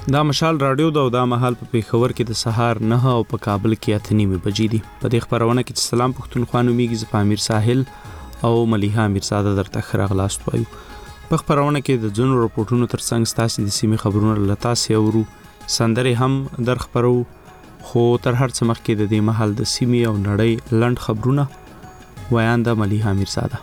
دا مشال رادیو دا او دا مهال په پیښور کې د سهار 9 او په کابل کې 8:30 بجې دي. په دې خبرونه کې سلام پښتونخوا نومیږي ز امیر ساحل او ملیحه امیرزاده درته خراغلاست وایو. په خبرونه کې د جنو رپورټونو ترڅنګ ستاسو د سیمې خبرونه لتا سي اورو سندري هم در خبرو خو تر هر څه مخکې د دې محل د سیمې او نړۍ لند خبرونه وایانده ملیحه امیرزاده.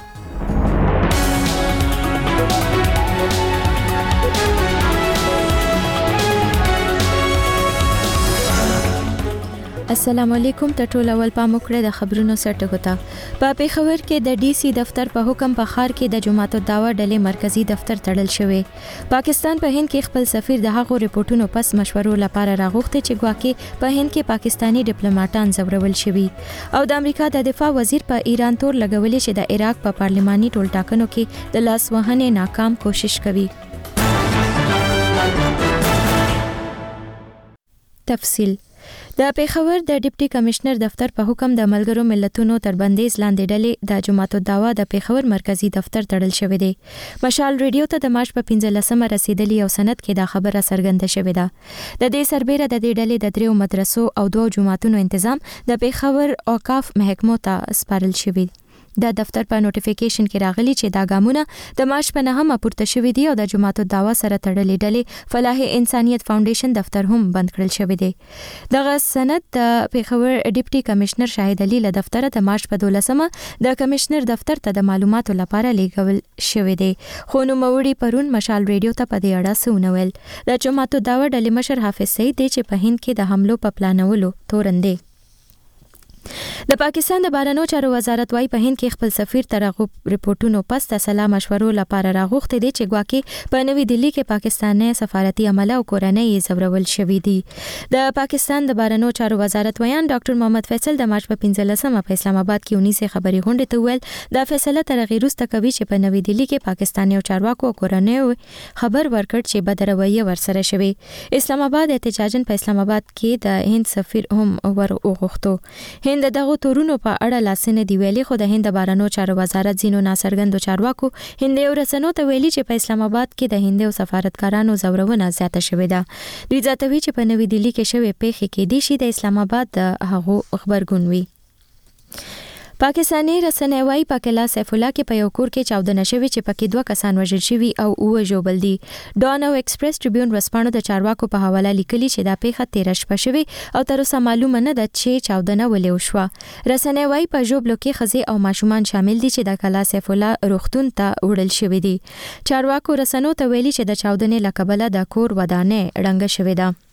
السلام علیکم. ټول اول پام وکړه د خبرونو سرټکو ته. په پیښور کې د ډي سي دفتر په حکم په ښار کې د جماعت الدعوه ډلې مرکزی دفتر تړل شوی. پاکستان په هند کې خپل سفیر د هغو ریپورتونو پس مشورو لپاره راغوښته چې ګواکې په هند کې پاکستانی ډیپلوماټان زورول شوي او د امریکا د دفاع وزیر په ایران تور لګولې چې د عراق په پارلماني ټولټاکنو کې د لاس وهنې ناکام کوشش کوي. تفصیل د پیښور د ډیپټي کمشنر دفتر په حکم د ملګرو ملتونو تر بندیز لاندې ډلې د جماعت الدعوه د پیښور مرکزی دفتر تړل شوی دی. مشال ریډیو ته د مارچ په 15 رسیدلی او سند کې دا خبره څرګنده شوې ده. د دې سربېره د دې ډلې د 3 مدرسو او 2 جماعتونو تنظیم د پیښور اوقاف محکمو ته سپارل شوی. د دفتر په نوټیفیکیشن کې راغلی چې دا ګامونه د مارچ په 9 پورته شوی دی او د جماعت الدعوه سره تړلې ډلې فلاح انسانیت فاونډیشن دفتر هم بند کړل شوی دی. دغه سند د پیښور ډیپټي کمشنر شاهد علي له دفتر د مارچ په 12 د کمشنر دفتر ته د معلوماتو لپاره لیږل شوی دی. خو نو موري پرون مشال ریډیو ته په دې اړه څه ونویل. د جماعت الدعوه ډلې مشر حافظ سعید دی چې په هند کې د حملو په پلانولو تورن دی. د پاکستان د بهرنیو چارو وزارت وايي په هند کې خپل سفیر ترغب ریپورتونو پس د سلا مشورو لپاره راغوښته دي چې ګواکې په نوې دلی کې پاکستاني سفارتي عمله او کورنۍ زورول شوې دي. د پاکستان د بهرنیو چارو وزارت ویان ډاکټر محمد فیصل د مارچ په 15 په اسلام آباد کې 19 خبري غونډه ته ویل دا فیصله تر غیر وروسته کوي چې په نوې دلی کې پاکستاني او چارواکو او کورنۍ خبر ورکړ چې بدرویه ورسره شوی. اسلام آباد احتجاجن په اسلام آباد کې د هند سفیر هم ور وغوښتو. هند دغه تورونو په اړه لاسنه دی ویلي خو د هند بهرنیو چارو وزارت زینو ناصرګندو چارواکو هند یو رسنو ته ویلي چې په اسلام آباد کې د هند او سفارتکارانو زورونه زیاته شوې ده. دوی ځاتوي چې په نوې دلی کې شوی پیښې کې دي چې د اسلام آباد د هغو خبرګون وي. پاکستاني رسنۍ وايي په کلا سیف الله کې په یو کور کې چاودنه شوې چې پکې 2 کسان وژل شوي او 9 ژوبل دي. ډان او ایکسپریس ټریبیون ورسپانو د چارواکو په حواله لیکلي چې دا پیښه 13 شپه شوې او تر اوسه معلومه نه ده چې چاودنه ولې وشوه. رسنۍ وايي په ژوبلو کې ښځې او ماشومان شامل دي چې د کلا سیف الله روغتون ته وړل شوي دي. چارواکو رسنو ته ویلي چې د چاودنې لکبله د کور ودانې ړنګه شوې ده.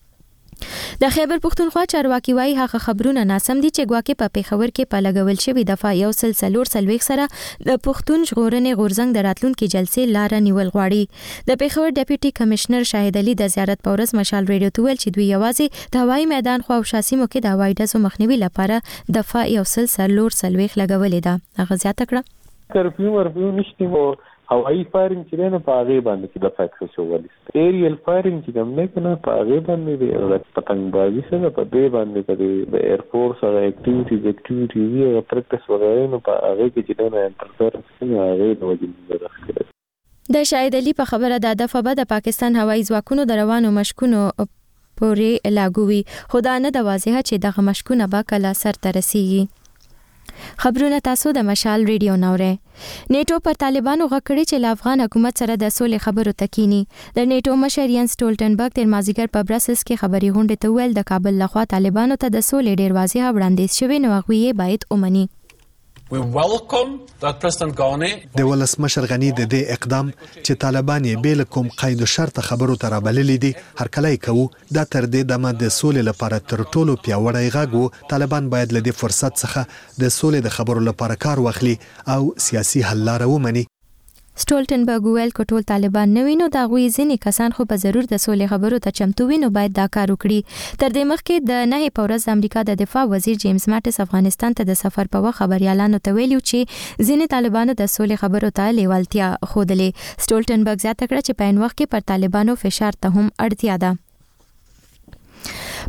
د خیبر پښتونخوا چارواکي وايي هغه خبرونه ناسم دي چې ګواکې په پیښور کې په لګول شوی دفعه یو سلسلور سلويخ سره د پښتون ژغورنې غورځنګ د راتلونکو جلسې لار نیول غواړي. د پیښور ډیپټي کمشنر شاهد علي د زیارت پورس مشال ریډیو ته ویل چې دوی یوازې د هوایي میدان خو او شاسیمو کې د هوایي ډزو مخنیوي لپاره دفعه یو سلسلور سلويخ لګولې ده. هغه زیاته کړه کرفیو نشته هوایی فایرینګ چې نه په هغه باندې چې د فیکس شوول ایریل فایرینګ چې کوم نه کنه په هغه باندې د پتنګبازي سره په دې باندې د ایر فورس او اکټیویټیز او پریکټس وغیرہ نو په هغه کې چې نه انټرفیرنس کوي هغه د وجې راځي. د شاهد علي په خبره د دفعه د پاکستان هوایي ځواکونو د روانو مشکونو پورې لاګوي خو دا نه د واضحه چې دغه مشکونه به کله سر ته رسیږي. خبرونه تاسو د مشال ریډیو نورې. نیټو پر طالبانو غکړي چې افغان حکومت سره د سولې خبرو تکینی. د نیټو مشر ینس ټولټنبرګ تر مازیګر په برسلز کې خبري غونډه ته ویل د کابل لخوا طالبانو ته د سولې ډیر واضح وړاندیز شوی نو هغه یې باید ومني. We welcome that President Ghani د ولسمشر غنی د دې اقدام چې طالبان یې بیل کوم قید او شرط خبرو ته رابللې دي هر کله کوو دا تر دې دمه د سولې لپاره تر ټولو پیاوړی غږ طالبان باید له دې فرصت څخه د سولې د خبرو لپاره کار واخلي او سیاسي حل لاره ومني. سټولټنبرګ ویل کټول طالبان نه وینو دا غوي ځینې کسان خو په ضرور د سولې خبرو ته چمتو وینو باید دا کار وکړي. تر دې مخکې د 9 پورز د امریکا د دفاع وزیر جیمز ماټس افغانستان ته د سفر په وخت خبريالانو ته ویلو چې ځینې طالبانو د سولې خبرو ته لیوالتیا خودلې. سټولټنبرګ زیاته کړه چې په ان وخت کې پر طالبانو فشار ته هم اړتیا ده.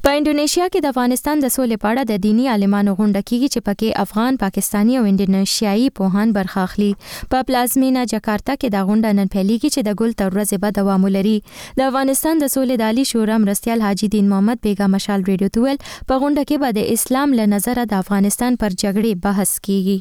په انډونیشیا کې د افغانستان د سولې په اړه د دینی عالمانو غونډه کیږي چې پکې افغان، پاکستانی او انډونیشیایي پوهان برخه اخلي. په پلازمینا جکارتا کې د غونډه نن پیلېږي چې د ګل تر ورځې به دوام ولري. د افغانستان د سولې د عالی شورا مرستیال حاجی دین محمد بیگا مشال ریډیو ته ویل په غونډه کې به د اسلام له نظره د افغانستان پر جګړې بحث کیږي.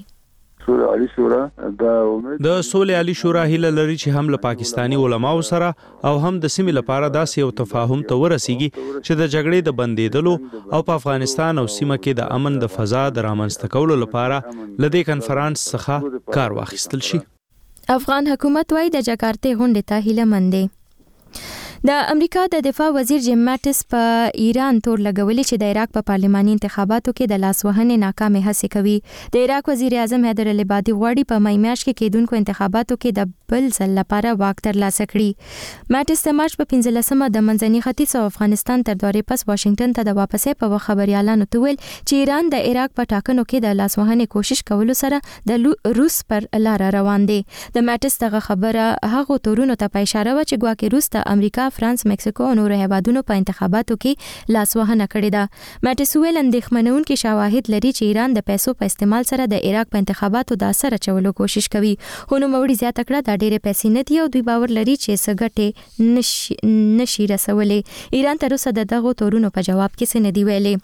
د سولې عالی شورا هیله لري چې هم له پاکستانی علماو سره او هم د سیمې لپاره داسې یو تفاهم ته ورسیږي چې د جګړې د بندیدلو او په افغانستان او سیمه کې د امن د فضا د رامنځته کولو لپاره لدې کنفرانس څخه کار واخیستل شي. افغان حکومت وايي د جکارتې غونډې ته هیله مند دی. د امریکا د دفاع وزیر جیم ماټس په ایران تور لګولې چې د عراق په پارلماني انتخاباتو کې د لاسوهنې ناکامه هڅه کوي. د عراق وزیر اعظم حیدر العبادي غواړي په مای میاشت کې کېدونکو انتخاباتو کې د بل ځل لپاره واک ترلاسه کړي. ماټس د مارچ په 15مه د منځني ختیځ او افغانستان تر دورې پس واشنگټن ته د واپسې په خبريالانو ته ویل چې ایران د عراق په ټاکنو کې د لاسوهنې کوشش کولو سره د روس پر لار روان دی. د ماټس دغه خبره هغه تورونو ته په اشاره و چې ګواکې روس د امریکا، فرانس، مکسیکو او نورو هیوادونو په انتخاباتو کې لاسوهنه کړې ده. ماټس ویل اندېښمنونکي شواهد لري چې ایران د پیسو په استعمال سره د عراق په انتخاباتو د اثر اچولو کوشش کوي. خو نو موري زیاته کړه دا ډېرې پیسې نه دي او دوی باور لري چې سګټې نشي رسولې. ایران تر اوسه دغه تورونو په جواب کې څه نه دی ویلي.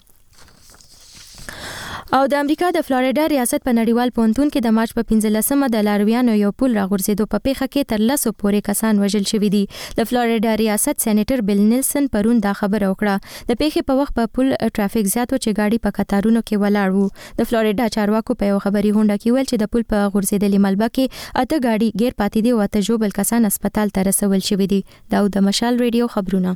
او د امریکا د فلوریډا ریاست په نړیوال پونتون کې د مارچ په 15مه د لارویانو یو پل راغورځېدو په پیښه کې تر 100 پورې کسان وژل شوي دي. د فلوریډا ریاست سېنیټر بیل نیلسن پرون دا خبره وکړه. د پیښې په وخت په پل ټرافیک زیات و چې ګاډي په قطارونو کې ولاړ وو. د فلوریډا چارواکو په یو خبري غونډه کې ویل چې د پل په غورځېدلې ملبه کې 8 ګاډي غیر پاتې دي او 8 ژوبل کسان هسپتال ته رسول شوي دي. دا د مشال ریډیو خبرونه.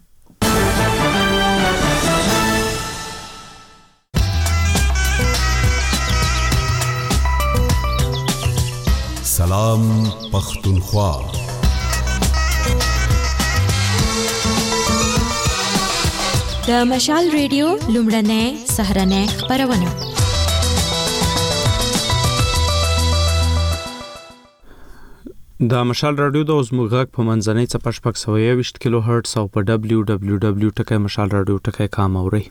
سلام پختونخوا. د مشال ریډیو لومړنۍ سهارنۍ خبرونه. د مشال رادیو د اوسمغاک په منځنۍ چپش پک 120 کیلو هرتز او په www.mashalradio.com اوري.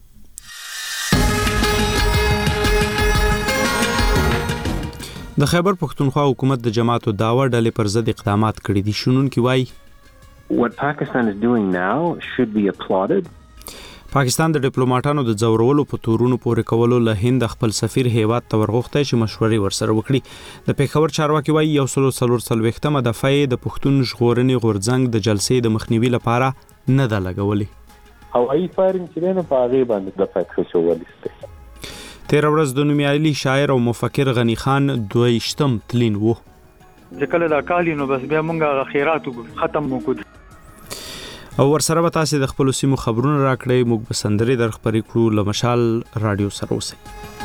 د خیبر پختونخوا حکومت د جماعت الدعوه ډلې پر ضد اقدامات کړي دي. شنونکي وایي What Pakistan is doing now should be applauded. پاکستان د ډیپلوماټانو د ځورولو په تورونو پورې کولو له هند خپل سفیر هیواد ته ورغوښتي چې مشورې ورسره وکړي. د پیښور چارواکي وایي 140 دفعه د پښتون ژغورنې غورځنګ د جلسې د مخنیوي لپاره نه ده لګولې. هوایي فایرینګ چې نه په هغه باندې د فکر شوولسته. تیر ورځ د نومیالي شاعر او مفکر غنی خان 22م تلین وو. ځکه دا کال نو بس بیا مونږه خیرات ختم وکړو او ورسره به تاسو د خپل سیمو خبرونه راکړئ. موږ به سندري در خبرې کړو له مشال رادیو سره اوسئ.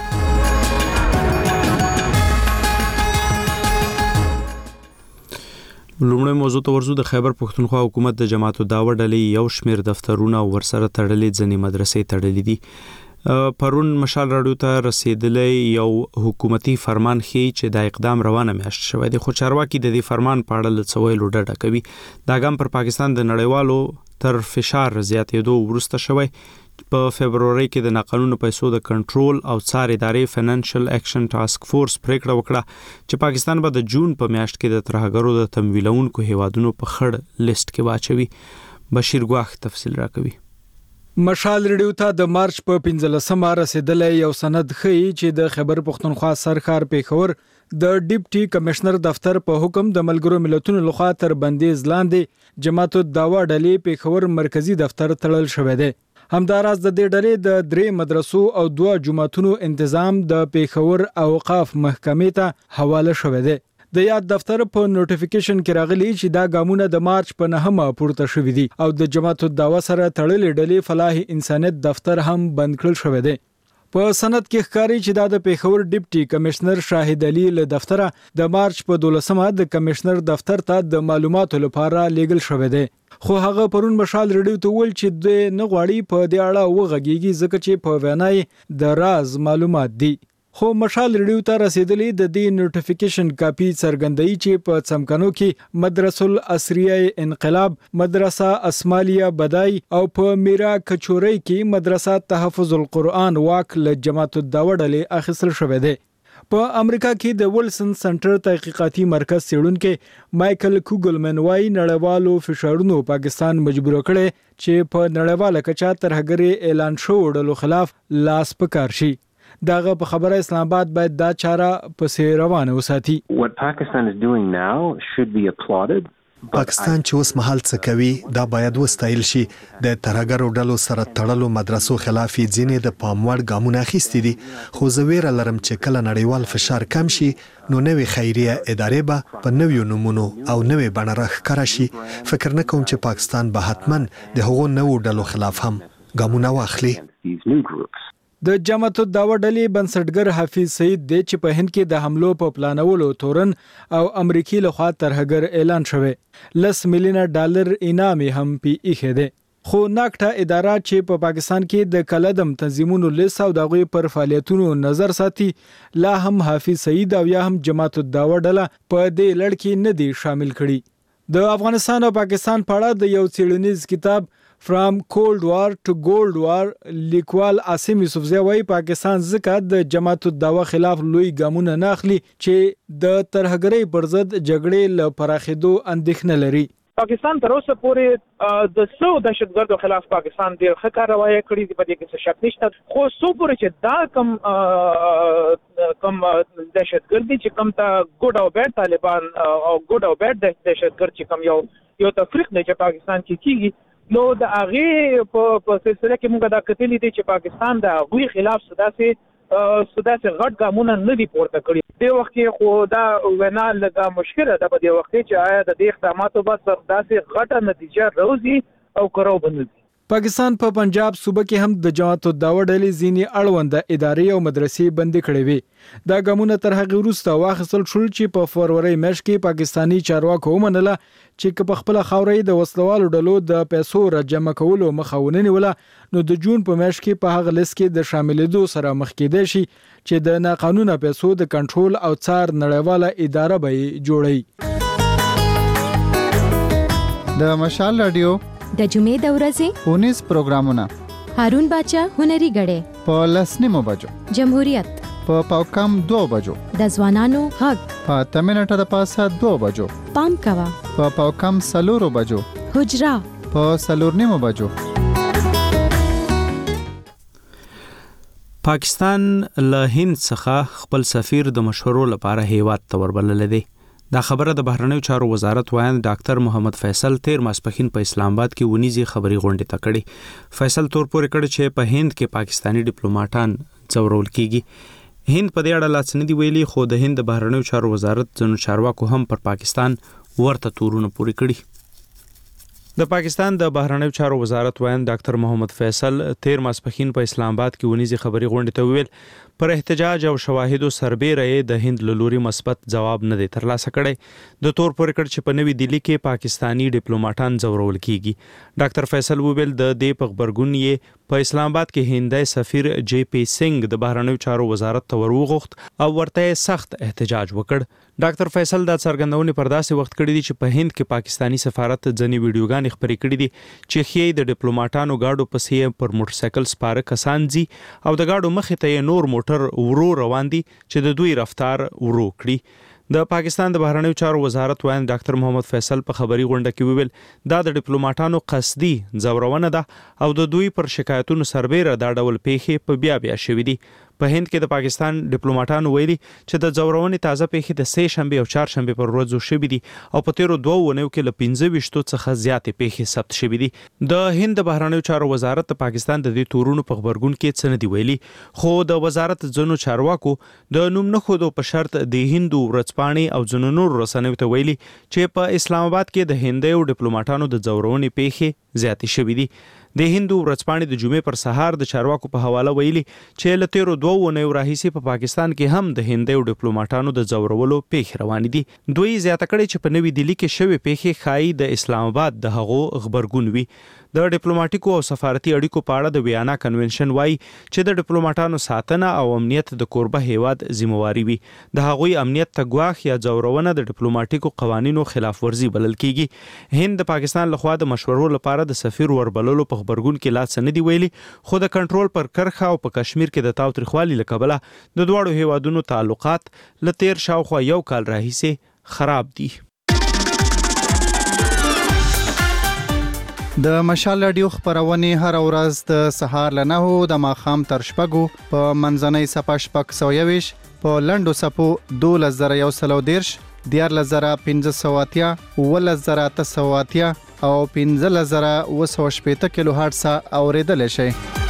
لومړی موضوع ته ورزو. د خیبر پختونخوا حکومت د جماعت الدعوه ډلې یو شمیر دفترونه ورسره تړلې ځنې مدرسې تړلې دي. پرون مشال رادیو ته رسیدلی یو حکومتي فرمان ښیي چې دا اقدام روانه میاشت شوی دی. خو چارواکي د دې فرمان په اړه له څه ویلو ډډه کوي. دا ګام پر پاکستان د نړیوالو تر فشار زیاتېدو وروسته شوی. په فبروري کې د ناقانونه پیسو د کنټرول او څار ادارې فینانشل اکشن ټاسک فورس پریکړه وکړه چې پاکستان به د جون په میاشت کې د ترهګرو د تمویلونکو هیوادونو په خړ لیست کې واچوي. بشیر ګواخ تفصیل راکوي. مشال ریډیو ته د مارچ په 15مه رسیدلې یو سند ښیي چې د خیبر پختونخوا سرکار پیښور د ډیپټي کمشنر دفتر په حکم د ملګرو ملتونو لخوا تر بندیز لاندې جماعت الدعوه ډلې پیښور مرکزی دفتر تړل شوی دی. همداراز د دې ډلې د 3 مدرسو او 2 جماعتونو تنظیم د پیښور اوقاف محکمې ته حواله شوی دی. د یاد دفتر په نوټیفیکیشن کې راغلی چې دا ګامونه د مارچ په 9مه پورته شوې دي او د جماعت الدعوه سره تړلې ډلې فلاح انسانیت دفتر هم بند کړل شوی دی. په سند کې ښکاري چې دا د پیښور ډیپټي کمشنر شاهد علي له دفتره د مارچ په 12مه د کمشنر دفتر ته د معلوماتو لپاره لیږل شوی دی. خو هغه پرون مشال ریډیو ته ویل چې د نه غواړي په دې اړه وغږیږي ځکه چې په وینای د راز معلومات دي. خو مشال ریډیو ته رسیدلې د دې نوټیفیکیشن کاپی څرګندوي چې په څمکنو کې مدرسه الاسریه انقلاب، مدرسه اسمالیه بدای او په میرا کچوري کې مدرسه تحفظ القرآن واک له جماعت الدعوه ډلې اخیستل شوې ده. په امریکا کې د ولسن سنټر تحقیقاتي مرکز څېړونکو مایکل کوګلمن وايي نړیوالو فشارونو پاکستان مجبور کړي چې په نړیواله کچه ترهګري اعلان شو ډلو خلاف لاس پکار شي. داغه په خبره اسلام آباد باید دا چاره پسې روانه وساتي. What Pakistan is doing now should be applauded. پاکستان چې اوس مهال څه کوي دا باید وستایل شي. د ترهګرو ډلو سره تړلو مدرسو خلاف ځینې د پاموړ ګامونه اخیستي دي، خو زه ویره لرم چې کله نړیوال فشار کم شي نو نوې خیریه ادارې به په نویو نمونو او نوې بڼه راښکاره شي. فکر نه کوم چې پاکستان به حتما د هغو نوو ډلو خلاف هم ګامونه واخلي. د جماعت الدعوه ډلې بنسټګر حافظ سعید دی چې په هند کې د حملو په پلانولو تورن او امریکای لخوا ترهګر اعلان شوه. $10 ملیون انعام هم پی ایښه دی. خو ناکټه اداره چې په پاکستان کې د کلدم تنظیمونو لیست او دغه پر فعالیتونو نظر ساتي لا هم حافظ سعید او یا هم جماعت الدعوه ډله په دې لړ کې نه دي شامل کړي. د افغانستان او پاکستان په اړه د یو څېړنیز کتاب From Cold War to Gold War لیکوال عاصم یوسفزی وايي پاکستان ځکه د جماعت الدعوه خلاف لوی ګامونه نه اخلي چې د ترهګرۍ پر ضد جګړې له پراخېدو اندېښنه لري. پاکستان تر اوسه پورې د څو دهشتګردو خلاف پاکستان ډېر ښه کاروایی کړې دي، په دې کې څه شک نشته. خو څو پورې چې دا کم دهشتګرد دي چې کم ته ګډ او بیډ طالبان او ګډ او بیډ دهشتګرد چې کم یو تفریق دی چې پاکستان کې کیږي، نو د هغه په سلسله کې موږ دا کتلې دي چې پاکستان د هغوی خلاف سداسې غټ ګامونه نه دي پورته کړي. دې وخت کې خو دا وینا لږه مشکله ده په دې وخت کې چې آیا د دې اقداماتو به داسې غټه نتیجه راوځي او که راوبنځي. پاکستان په پنجاب صوبه کې هم د جماعت الدعوه ډلې ځینې اړونده ادارې او مدرسې بندې کړې وې. دا ګامونه تر هغې وروسته واخیستل شول چې په فروری میاشت کې پاکستاني چارواکو ومنله چې په خپله خاوره د وسلوالو ډلو د پیسو راجمع کولو مخه ونه نیوله نو د جون په میاشت کې په هغه لیست کې د شاملېدو سره مخ کېدای شي چې د ناقانونه پیسو د کنټرول او څار نړیواله اداره به یې جوړوي. د مشال رادیو د جمعې د ورځې 19 پروګرامونه هارون باچا هنري غړې په 10 بجو، جمهوریت په پاوکم 2 بجو، د ځوانانو غږ په تمنټه د پاسه 2 بجو، پام کوا په پاوکم 4 بجو، حجرا په 4 بجو. پاکستان له هند څخه خپل سفیر د مشورو لپاره هیواد ته وربلل دی. دا خبره د بهرنیو چارو وزارت وایند ډاکټر محمد فیصل تیر ماسپښین په اسلام آباد کې ونیزي خبري غونډه ته کړي. فیصل تور پورې کړ چې په هند کې پاکستانی ډیپلوماټان ځورول کیږي. هند په دې اړه لاس نه دی ویلي، خو د هند بهرنیو چارو وزارت ځنو چارواکو هم پر پاکستان ورته تورونه پوري کړي. د پاکستان د بهرنیو چارو وزارت وایند ډاکټر محمد فیصل تیر ماسپښین په اسلام آباد کې ونیزي خبري غونډه ته ویل پر احتجاج او شواهدو سربېره د هند له لوري مثبت جواب نه دی ترلاسه کړی. د تور پورې کړ چې په نوې دلی کې پاکستانی ډیپلوماټان ځورول کیږي. ډاکټر فیصل وویل د دې په خبرګون یې په اسلام آباد کې هندای سفیر جی پی سنگ د بهرنیو چارو وزارت ته وروغوښت او ورته سخت احتجاج وکړ. ډاکټر فیصل دا څرګندونې پر داسې وخت کړې دي چې په هند کې پاکستانی سفارت ځنې ویډیوګانې خپرې کړې دي چې ښیي د ډیپلوماټانو گاډو پسې پر موټر سایکل سپاره کسان ځي او د گاډو مخې ته نور موټر ورو روان دي چې د دوی رفتار ورو کړي. د پاکستان د بهرنیو چارو وزارت وایي ډاکټر محمد فیصل په خبري غونډه کې ویل دا د ډیپلوماټانو قصدي ځورونه ده او د دوی پر شکایتونو سربېره دا ډول پیښې په بیا شوې دي. په هند کې د پاکستان ډیپلوماټانو ویلي چې د ځورونې تازه پیښې د سه شنبه او چهارشنبه پر ورځو شوې دي او په تیرو 2 ونیو کې له 15 څخه زیاتې پیښې ثبت شوې دي. د هند بهرنیو چارو وزارت د پاکستان د دې تورونو په خبرګون کې څه نه دی ویلي، خو د وزارت ځنو چارواکو د نوم نه خودو په شرط د هندو ورځپاڼې او ځنو نور رسنیو ته ویلي چې په اسلام آباد کې د هندیو ډیپلوماټانو د ځورونې پیښې زیاتې شوې دي. د هندو ورځپاڼې د جمعې پر سهار د چارواکو په حواله ویلي چې له تیرو 2 ونیو راهیسې په پاکستان کې هم د هندیو ډیپلوماټانو د ځورولو پیښې روانې دي. دوی زیاته کړې چې په نوې دلی کې شوې پیښې ښایي د اسلام آباد د هغو خبرګون وي. د ډیپلوماټیکو او سفارتي اړیکو په اړه د ویانا کنونشن وایي چې د ډیپلوماټانو ساتنه او امنیت د کوربه هیواد ذمہواری وي. د هغوی امنیت ته ګواښ یا ځورونه د ډیپلوماټیکو قوانینو خلاف ورزي بلل کیږي. هند د پاکستان لخوا د مشورو لپاره د سفیر وربللو په خبرګون کې لا څه نه دی ویلي، خو د کنټرول پر کرښه او په کشمیر کې د تاوتریخوالي له کبله د دواړو هیوادونو تعلقات له تیر شاوخوا یو کال راهیسې خراب دي. د مشال رادیو خبرونه هر ورځ د سهار له 9 د ماښام تر 6 په منځنۍ صفه 6:20 په لندو صفو 2110 14580 11880 او 15080 کیلو هرتز اوریدل شي.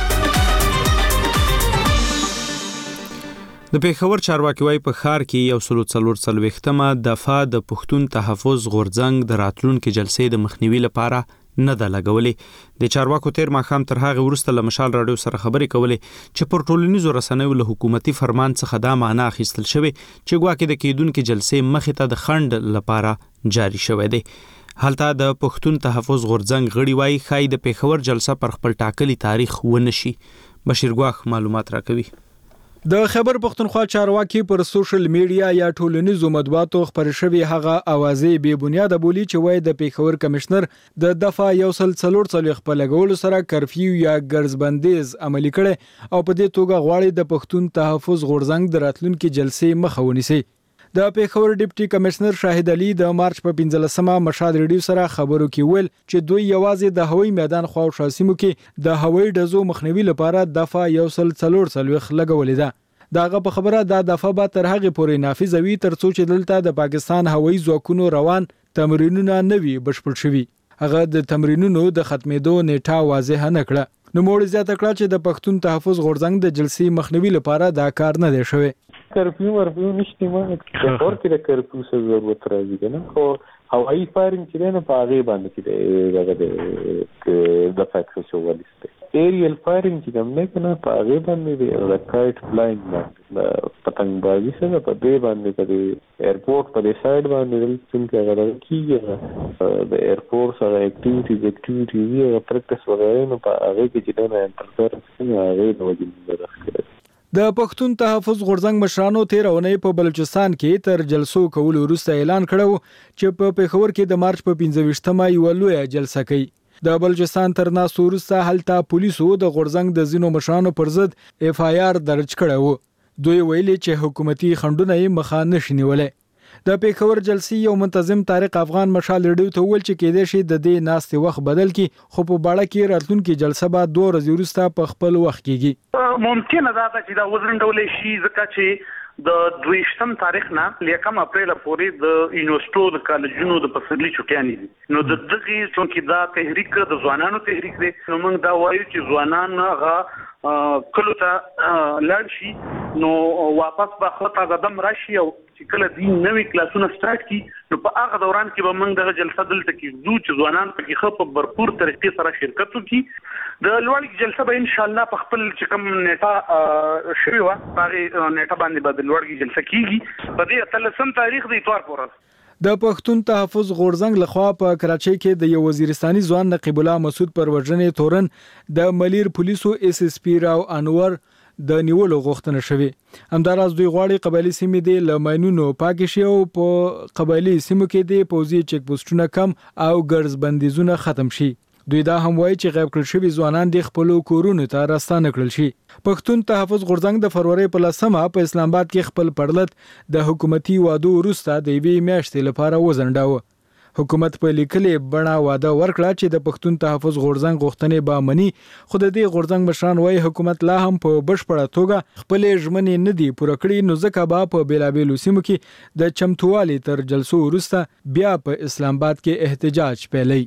د پیښور چارواکي وايي په ښار کې 144 دفعه د پښتون تحفظ غورځنګ د راتلونکو جلسې د مخنیوي لپاره نه ده لګولې. د چارواکو تیر ماښام تر هغه وروسته له مشال رادیو سره خبرې کولې چې پر ټولنیزو رسنیو له حکومتي فرمان څخه دا معنا اخیستل شوی چې ګواکې د کېدونکو جلسې مخې ته د خند لپاره جاری شوی دی. هلته د پښتون تحفظ غورځنګ غړي وايي خای د پیښور جلسه پر خپل ټاکلي تاریخ ونشي. بشیر ګواخ معلومات راکوي. د خیبر پختونخوا چارواکي پر سوشل میډیا یا ټولنیزو مطبوعاتو خبر شوی هغه اوازې بې بنیاده بولی چې وای د پیښور کمشنر د دفعه 144 په لګولو سره کرفیو یا ګرځبندیز عملی کړي او په دې توګه غواړي د پښتون تحفظ غورځنګ د راتلونکو جلسې مخه ونیسي. د پیښور ډیپټي کمشنر شاهد علي د مارچ په 15مه مشال رادیو سره خبرو کې ویل چې دوی یوازې د هوایي میدان خواوشا سیمو کې د هوایي ډزو مخنیوي لپاره دفعه 144 لګولې ده. داغه په خبره دا دفعه به تر هغه پورې نافذ وي تر څو چې دلته د پاکستان هوایي ځواکونو روان تمرینونه نه وي بشپړ شوي. هغه د تمرینونو د ختمېدو نیټه واضح نه کړه. نو موږ زیاته کړه چې د پښتون تحفظ غورځنګ د جلسې مخنیوي لپاره دا کار نه دی شوی. کرفیو نشته ما اور کې د کرفیو څه ضرورت راځي نه خو هوایي فایرینګ چې نه په هغه باندې کې د فاکس شو ولسته ایریل فایرینګ چې کوم نه کنه په هغه باندې د کایټ فلاینګ باندې پتنګ بازي سره په دې باندې په ایرپورټ په دې سایډ باندې څنګه غواړي کیږي د ایرپورټ سره اکټیویټي وی پریکټس وغیرہ نو په هغه کې چې نه انټرفیرنس نه هغه د وجې راځي. د پښتون تحفظ غورځنګ مشرانو 13 اونۍ په بلوچستان کې تر جلسو کولو وروسته اعلان کړو چې په پیښور کې د مارچ په 25مه یو لوی جلسه کوي. د بلوچستان تر ناسو وروسته هلته پولیسو د غورځنګ د زینو مشرانو پر ضد اف آی آر درج کړو. دوی ویلي چې حکومتي خندونه یې مخه نشي نیولای. د پیښور جلسې یو منتظم طارق افغان مشال رادیو ته ویل چې کېدای شي د دې ناستې وخت بدل کی خو په باړه کې راتلونکي جلسه به 2 ورځې وروسته په خپل وخت کېږي. ممکنه ده چې دا وزرندول شي ځکه چې د 22 تاریخ نه لیکم اپریل پورې د یونیورسيټو د کالجونو د پسرلي چټیانې دي. نو د دغه څونکې دا تحریک د ځوانانو تحریک دی نو موږ دا وایو چې ځوانان هغه کله ته لاړ شي نو واپس به خطا قدم راشي او چې کله دین نوې کلاسونه سٹارټ کی نو په هغه دوران کې به موږ دغه جلسه دلته کې زو چې ځوانان په خپل برپور طریقې سره شرکت وکړي. د لوړ جلسه به ان شاء الله په خپل چې کوم نیټه شوی و هغه نیټه باندې به د لوړ جلسه کیږي په دې 13 تاریخ د اتوار پورې. د پښتون تحفظ غورځنګ لخوا په کراچۍ کې د یو وزیرستاني ځوان نقیب الله مسعود پر وژنې تورن د ملیر پولیسو اس اس پی راو انور د نیولو غوښتنه شوه. همداراز دوی غواړي قبایلی سیمې د لمنونو پاک شي او په قبایلی سیمو کې د پوزي چک پوسټونه کم او ګرځ بندیزونه ختم شي. دوی دا هم وایي چې غیب کړل شوی ځوانان د خپل کورونو ته راستانه کړل شي. پښتون تحفظ غورځنګ د فروری په 10مه په اسلام آباد کې خپل پړلت د حکومتي وادو وروسته د یوې میاشتې لپاره وزنډاوه. حکومت په لیکلې بڼه واده ورکړه چې د پښتون تحفظ غورځنګ غوښتنې به مني خو د دې غورځنګ مشران وايي حکومت لا هم په بشپړه توګه خپل ژمنې نه دي پوره کړې نو ځکه به په بیلابېلو سیمو کې د چمتووالي تر جلسو وروسته بیا په اسلام آباد کې احتجاج پیلوي.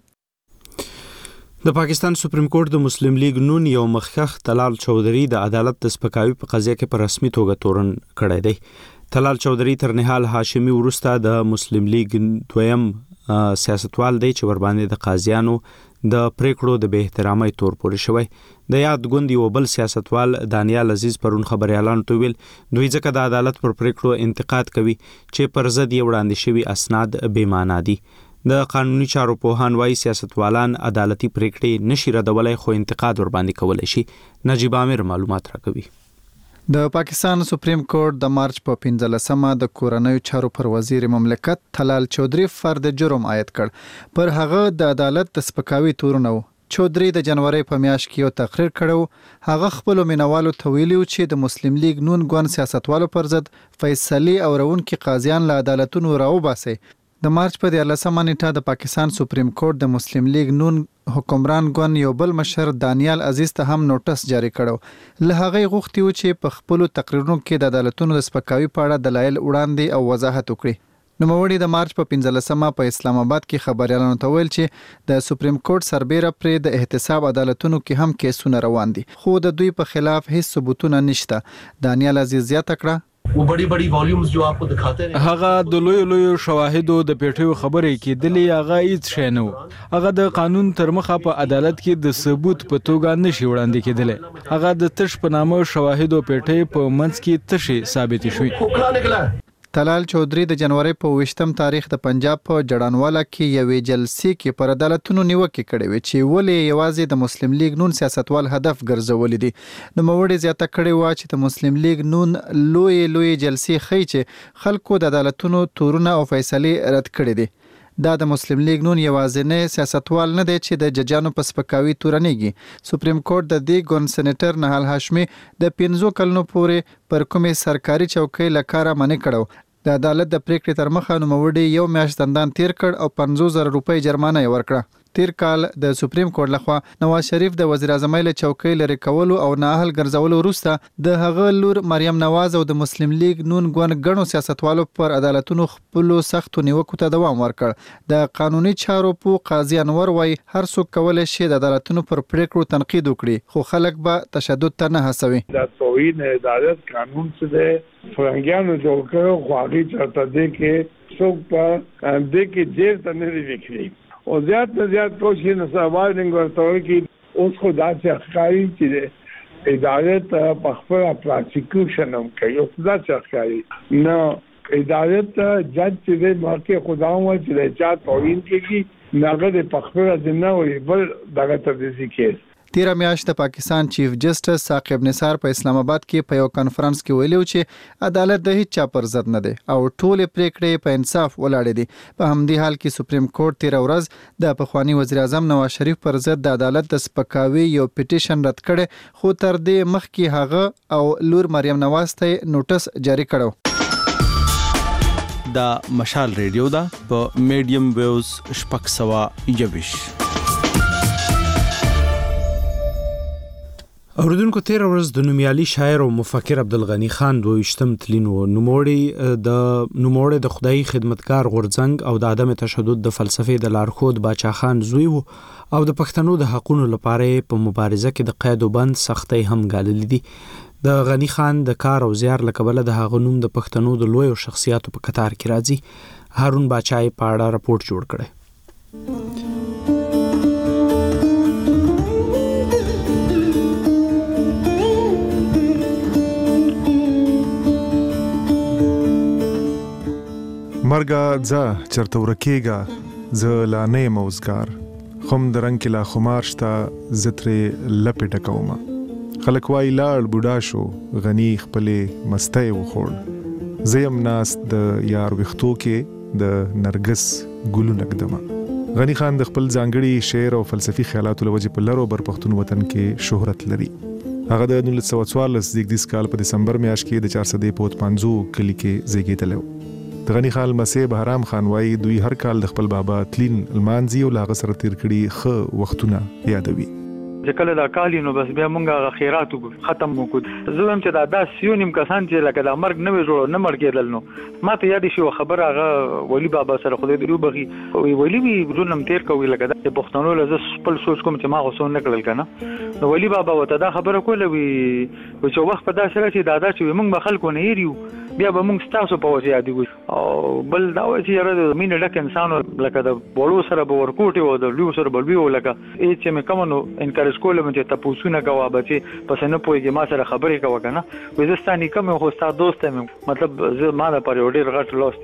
د پاکستان سپریم کورټ د مسلم لیگ نون یو مخکخ طلال چودھری د عدالت د سپکاوي په قضیه کې په رسمي توګه تورن کړی دی. طلال چودھری تر نهال هاشمی ورسته د مسلم لیگ دویم سیاستوال دی چې ور باندې د قاضیانو د پریکړو د به احترامي تور پورې شوی. د یاد ګوند یو بل سیاستوال دانیال عزیز پرون خبريالانو ته ویل دوی ځکه د عدالت پر پریکړو انتقاد کوي چې پر ضد یې وړاندې شوی اسناد بې معنا دي. د قانوني چارو پوهان وايي سیاستوالان عدالتي پریکړې نشي ردولای خو انتقاد ور باندې کولای شي. نجیب عامر معلومات راکوي. د پاکستان سپریم کورټ د مارچ په 15مه د کورنیو چارو پر وزیر مملکت طلال چودري فرد جرم عاید کړ. پر هغه د عدالت د سپکاوي تورونه چودري د جنوري په میاشت کې یو تقریر کړو. هغه خپل مینوالو ته ویلي چې د مسلم لیگ نون ګوند سیاستوالو پر ضد فیصلې او روونکي قاضیان له عدالتونو راوباسي. د مارچ په 14مه نیټه د پاکستان سپریم کورټ د مسلم لیگ نون حکمران ګوند یو بل مشر دانیال عزیز ته هم نوټس جاری کړو. له هغه غوښتي و چې په خپل تقریرونو کې د عدالتونو د سپکاوي په اړه دلایل وړاندې او وضاحت وکړي. نوموړي د مارچ په 15مه په اسلام آباد کې خبريالانو ته ویل چې د سپریم کورټ سربېره پرې د احتساب عدالتونو کې هم کیسونه روان دي خو د دوی په خلاف هیڅ ثبوتونه نشته. دانیال عزیز زیاته کړه वो बड़ी वॉल्यूम्स जो आपको दिखाते हैं هغه د لوی شواهدو د پیټیو خبرې کېدلې هغه هیڅ شی نه و. هغه د قانون تر مخه په عدالت کې د ثبوت په توګه نشي وړاندې کېدلی. هغه د تش په نامه شواهدو پیټی په منځ کې تشي ثابت شوی. طلال چودري د جنوري په 20م تاریخ د پنجاب په جړانواله کې یوې جلسې کې پر عدالتونو نیوکه کړې و چې ولې یوازې د مسلم لیگ نون سیاستوال هدف ګرځولې دي. نوموړي زیاته کړې و چې د مسلم لیگ نون لوی جلسې خي چې خلکو د عدالتونو تورونه او فیصلې رد کړې دي. دا د مسلم لیگ نون یوازینی سیاستوال نه دی چې د ججانو په سپکاوي تورنېږي. سپریم کورټ د دې ګوند سېنیټر نهال هاشمي د 15 کلونو پورې پر کومې سرکاري چوکۍ لکاره منې کړو. د عدالت د پریکړې تر مخه نوموړي یو میاشت زندان تیر کړ او 50,000 روپۍ جرمانه ورکړه. تیر کال د سپریم کورټ لخوا نواز شریف د وزیر اعظم له چوکۍ لري کولو او نااهل ګرځولو وروسته د هغه لور مریم نواز او د مسلم لیگ نون ګوند غنو سیاستوالو پر عدالتونو خپل سختو نیوکو ته دوام ورکړ. د قانوني چارو په قاضي انور وای هر څوک کولای شي د عدالتونو پر پریکړو تنقید وکړي خو خلک به تشدد ته نه هڅوي. د توهین عدالت قانون څخه فرنګیانو جوړ کړو خو هغه چرته دي کې څوک په دې کې جیل ته نه وکړي او زیات کوشش نه سوالینګ ورته کی اوس خو داسې ښکاری چې عدالت په خپل پروسیکیوشن هم کوي او داسې ښکاری نه عدالت جج چې د موقع خداوند چې چا توهین کوي ناګه په خپل ځنه وي بل دغه تدریسي کیس. تیر میاشت د پاکستان چیف جسټس ثاقب نثار په اسلام آباد کې په یو کانفرنس کې ویلو چې عدالت د هیڅ چا پر ضد نه دی او ټول پریکړې په انصاف ولاړې دي. په همدې حال کې سپریم کورټ تیر ورځ د پخوانی وزیر اعظم نواز شریف پر ضد د عدالت د سپکاوي یو پټیشن رد کړي خو تر دې مخکې هغه او لور مریم نواز ته نوټس جاری کړو. دا مشال ریډیو دا په میډیم ویوز شپږ سوه یویش. اوردونکو تیر ورځ د نومیالي شاعر او مفکر عبدالغنی خان 22م تلینو نوموړی د خدای خدمتګار غورځنګ او د عدم تشدد د فلسفې د لارښود باچا خان زوی وو او د پښتنو د حقوقو لپاره په مبارزه کې د قید او بند سختۍ هم ګاللې دي. د غنی خان د کار او زیار لکبله د هغه نوم د پښتنو د لوی شخصیتو په کتار کې راځي. هارون باچای په اړه راپورټ جوړ کړی. مرګه ځه چرته ورکېږه زه لا نه یم اوزګار خم د رنګ کې لا خمار شته زه ترې لپې ډکومه خلک وایي لاړ بوډا شو غني خپلې مستی وخوړ زه یم ناست د یار ویښتو کې د نرګس ګلونه ږدمه. غنی خان د خپل ځانګړي شعر او فلسفي خیالاتو له وجې په لرو بر پښتون وطن کې شهرت لري. هغه د 1944 کال په دسمبر میاشت کې د 455 کلی کې زیږیدلی و. د غنی خان مسیح بهرام خان وایي دوی هر کال د خپل بابا تلین المانزي او لاغه سره تیر کړي خو وختونه یادوي. چې کله دا کال نو بس بیا مونږه خیرات ختم وکړو. زه هم چې دا سیونیم کسان چې لکه دا مرګ نه جوړ نه مړ کېدل نو ما ته یاد شي خبر هغه ولی بابا سره خدای دې وبخي ولی وی ژوندم تیر کوي لکه دا پښتنو له خپل سوچ کوم چې ما غوښون نه کړل کنه نو ولی بابا وته دا خبره کوله وی چې وخت په داسره چې دادا چې موږ به خلکو نه یریو بیا به موږ ستاسو په وجه یادي وي او بل دا و چې یاره مين ډک انسان لکه د وړو سره به ورکوټي او د لوی سره بلوي لکه چې مې کومو انکریج کولم چې تاسو نه کوه بچي پس نه پويږي ما سره خبرې کوه کنه وزستاني کوم خو ستاسو دوست مې مطلب زه ما د پر ډیر غټ لوست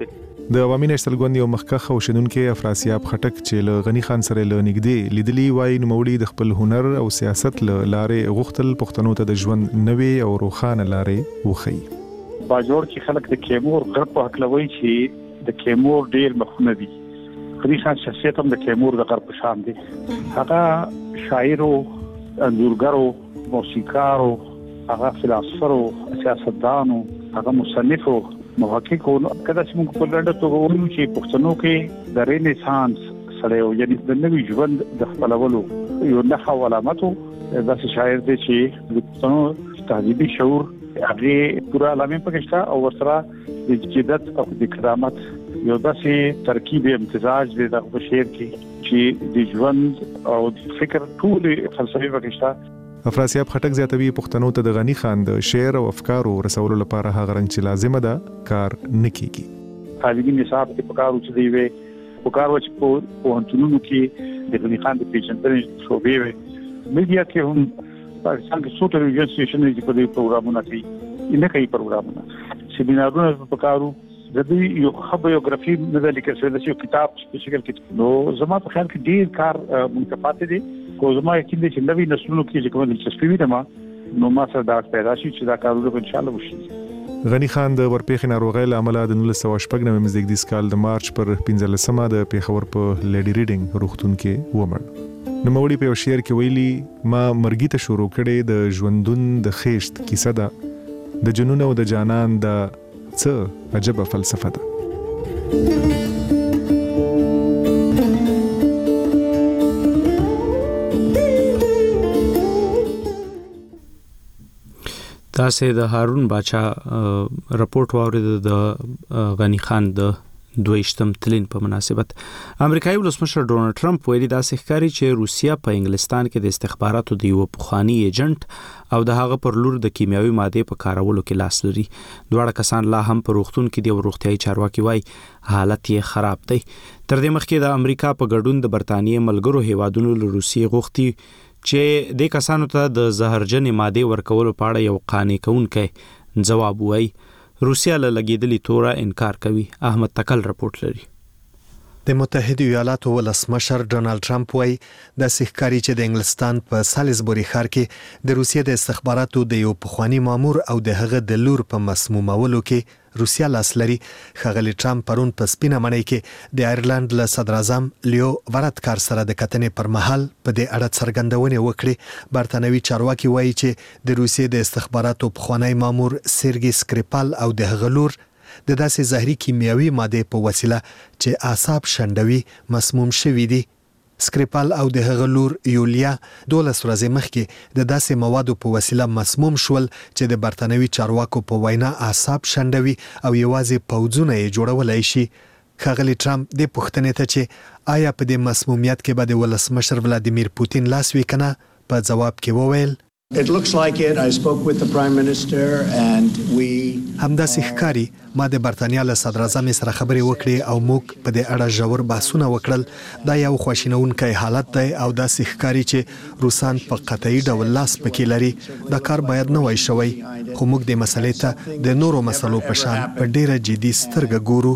د عوامي نېشنل ګوند یو مخکښ او شنونکي افراسیاب خټک چې له غنی خان سره له نږدې لیدلی وای نوموړي د خپل هنر او سیاست له لارې غوښتل پښتنو ته د ژوند نوې او روښانه لارې وښیي. باجوړ چې خلک د کیمور غرب په حق لوي چې د کیمور ډیر مخونه دي. غنی خان شخصیت هم د کیمور د غرب په شان دي. هغه شاعرو، انځورګرو، موسیقارو، هغه فلسفرو، سیاستدانو، هغه مصنفو، محققو. کله چې موږ په لنډه توګه وایو چې پښتنو کې د رینیسانس سره یعنی د نوي ژوند د خپلولو یو نښه او علامتو داسې شاعر دی چې د پښتنو تهذیبي شعور هغه پورا علامه پکښتا او ورسره د جدت او د کرامت یو داسې ترکیب امتزاج دی د شعر کې چې د ژوند او د فکر ټول فلسفي پکښتا. افراسیاب خټک زیاتوي پښتنو ته د غنی خان د شعر او افکارو رسولو لپاره هغه رنګ چې لازمه ده کار نه کیږي. تعلیمي نصاب کې پکارو چې دی وي پکارو چې په انټونو کې د غنی خان د پیژندنې شوبې وي. میډیا کې هم پاکستان کې څو ټلویزیون سټیشنونه چې په دې پروګرامونه کوي نه کوي پروګرامونه سیمینارونه پکارو د دې یو خبريوګرافي نه لیکل شوی د یو کتاب په شکل کې. نو زما په خیال کې ډیر کار منتفات دي. کو زما یقین دي چې نوې نسلونو کې چې کوم دلچسپي وي نو ما سره دا پیدا شي چې دا کارونه ان شاء الله وشي. غنی خان د ورپېښې ناروغۍ له امله د 1996 مزدګدیس کال د مارچ پر 15مه د پیښور په لیډي ریډینګ روغتون کې ومړ. نوموړي په یو شعر کې ویلي ما مرګي ته شروع کړې د ژوندون د خېشت کیسه ده د جنون او د جانان د څه عجبه فلسفه ده. تاسو د هارون باچا رپورت واورید د غنی خان د 22م تلین په مناسبت. امریکایي ولسمشر ډونالد ټرمپ ویلي دا ښکاري چې روسیا په انګلستان کې د استخباراتو د یو پخوانی ایجنټ او د هغه پر لور د کیمیاوي ماده په کارولو کې لاس لري. دواړه کسان لا هم په روغتون کې د روغتيایي چارواکي وای حالت یې خراب دی. تر دې مخکې د امریکا په ګډون د برتانیې ملګرو هیوادونو له روسیې غوښتي چې د کسانو ته د زهرجن ماده ورکولو په اړه یو قانع کوونکی جواب وای. روسیا له لګیدلې توره انکار کوي. احمد تکل رپورت لري. د متحده ایالاتو ولسمشر ډونالد ټرمپ وایي د ښکاری چې د انګلستان په سالیزبوري ښار کې د روسیې د استخباراتو د یو پخوانی مامور او د هغه د لور په مسمومولو کې روسیا لاس لري. ښاغلي ټرمپ پرون په سپینه مړۍ کې د آیرلند له صدر اعظم لیو وارادکار سره د کتنې پر مهال په دې اړه څرګندونې وکړې. برتانوي چارواکي وایي چې د روسیې د استخباراتو پخوانی مامور سرګي سکریپال او د هغه لور د داسې زهري کیمیاوي ماده په وسیله چې اعصاب شندوي مسموم شوي دي. سکریپال او د هغه لور یولیا 12 ورځې مخکې د داسې موادو په وسیله مسموم شول چې د برتانوي چارواکو په وینا اعصاب شندوي او یوازې پوځونه یې جوړولای شي. ښاغلي ټرمپ د پوښتنې ته چې آیا په دې مسمومیت کې به د ولسمشر ولادیمیر پوتین لاس وي کنه په جواب کې وویل It looks like it. I spoke with the Prime Minister and we همداسې ښکاری ما د برتانیا له صدر اعظم سره خبرې وکړې او موږ په دې اړه ژور بحثونه وکړل. دا یو خواشینونکی حالت دی او داسې ښکاری چې روسان په قطعي ډول لاس پکې لري. دا کار باید نه وای شوی خو موږ د مسلې ته د نورو مسلو په شان په ډیره جدي سترګه ګورو.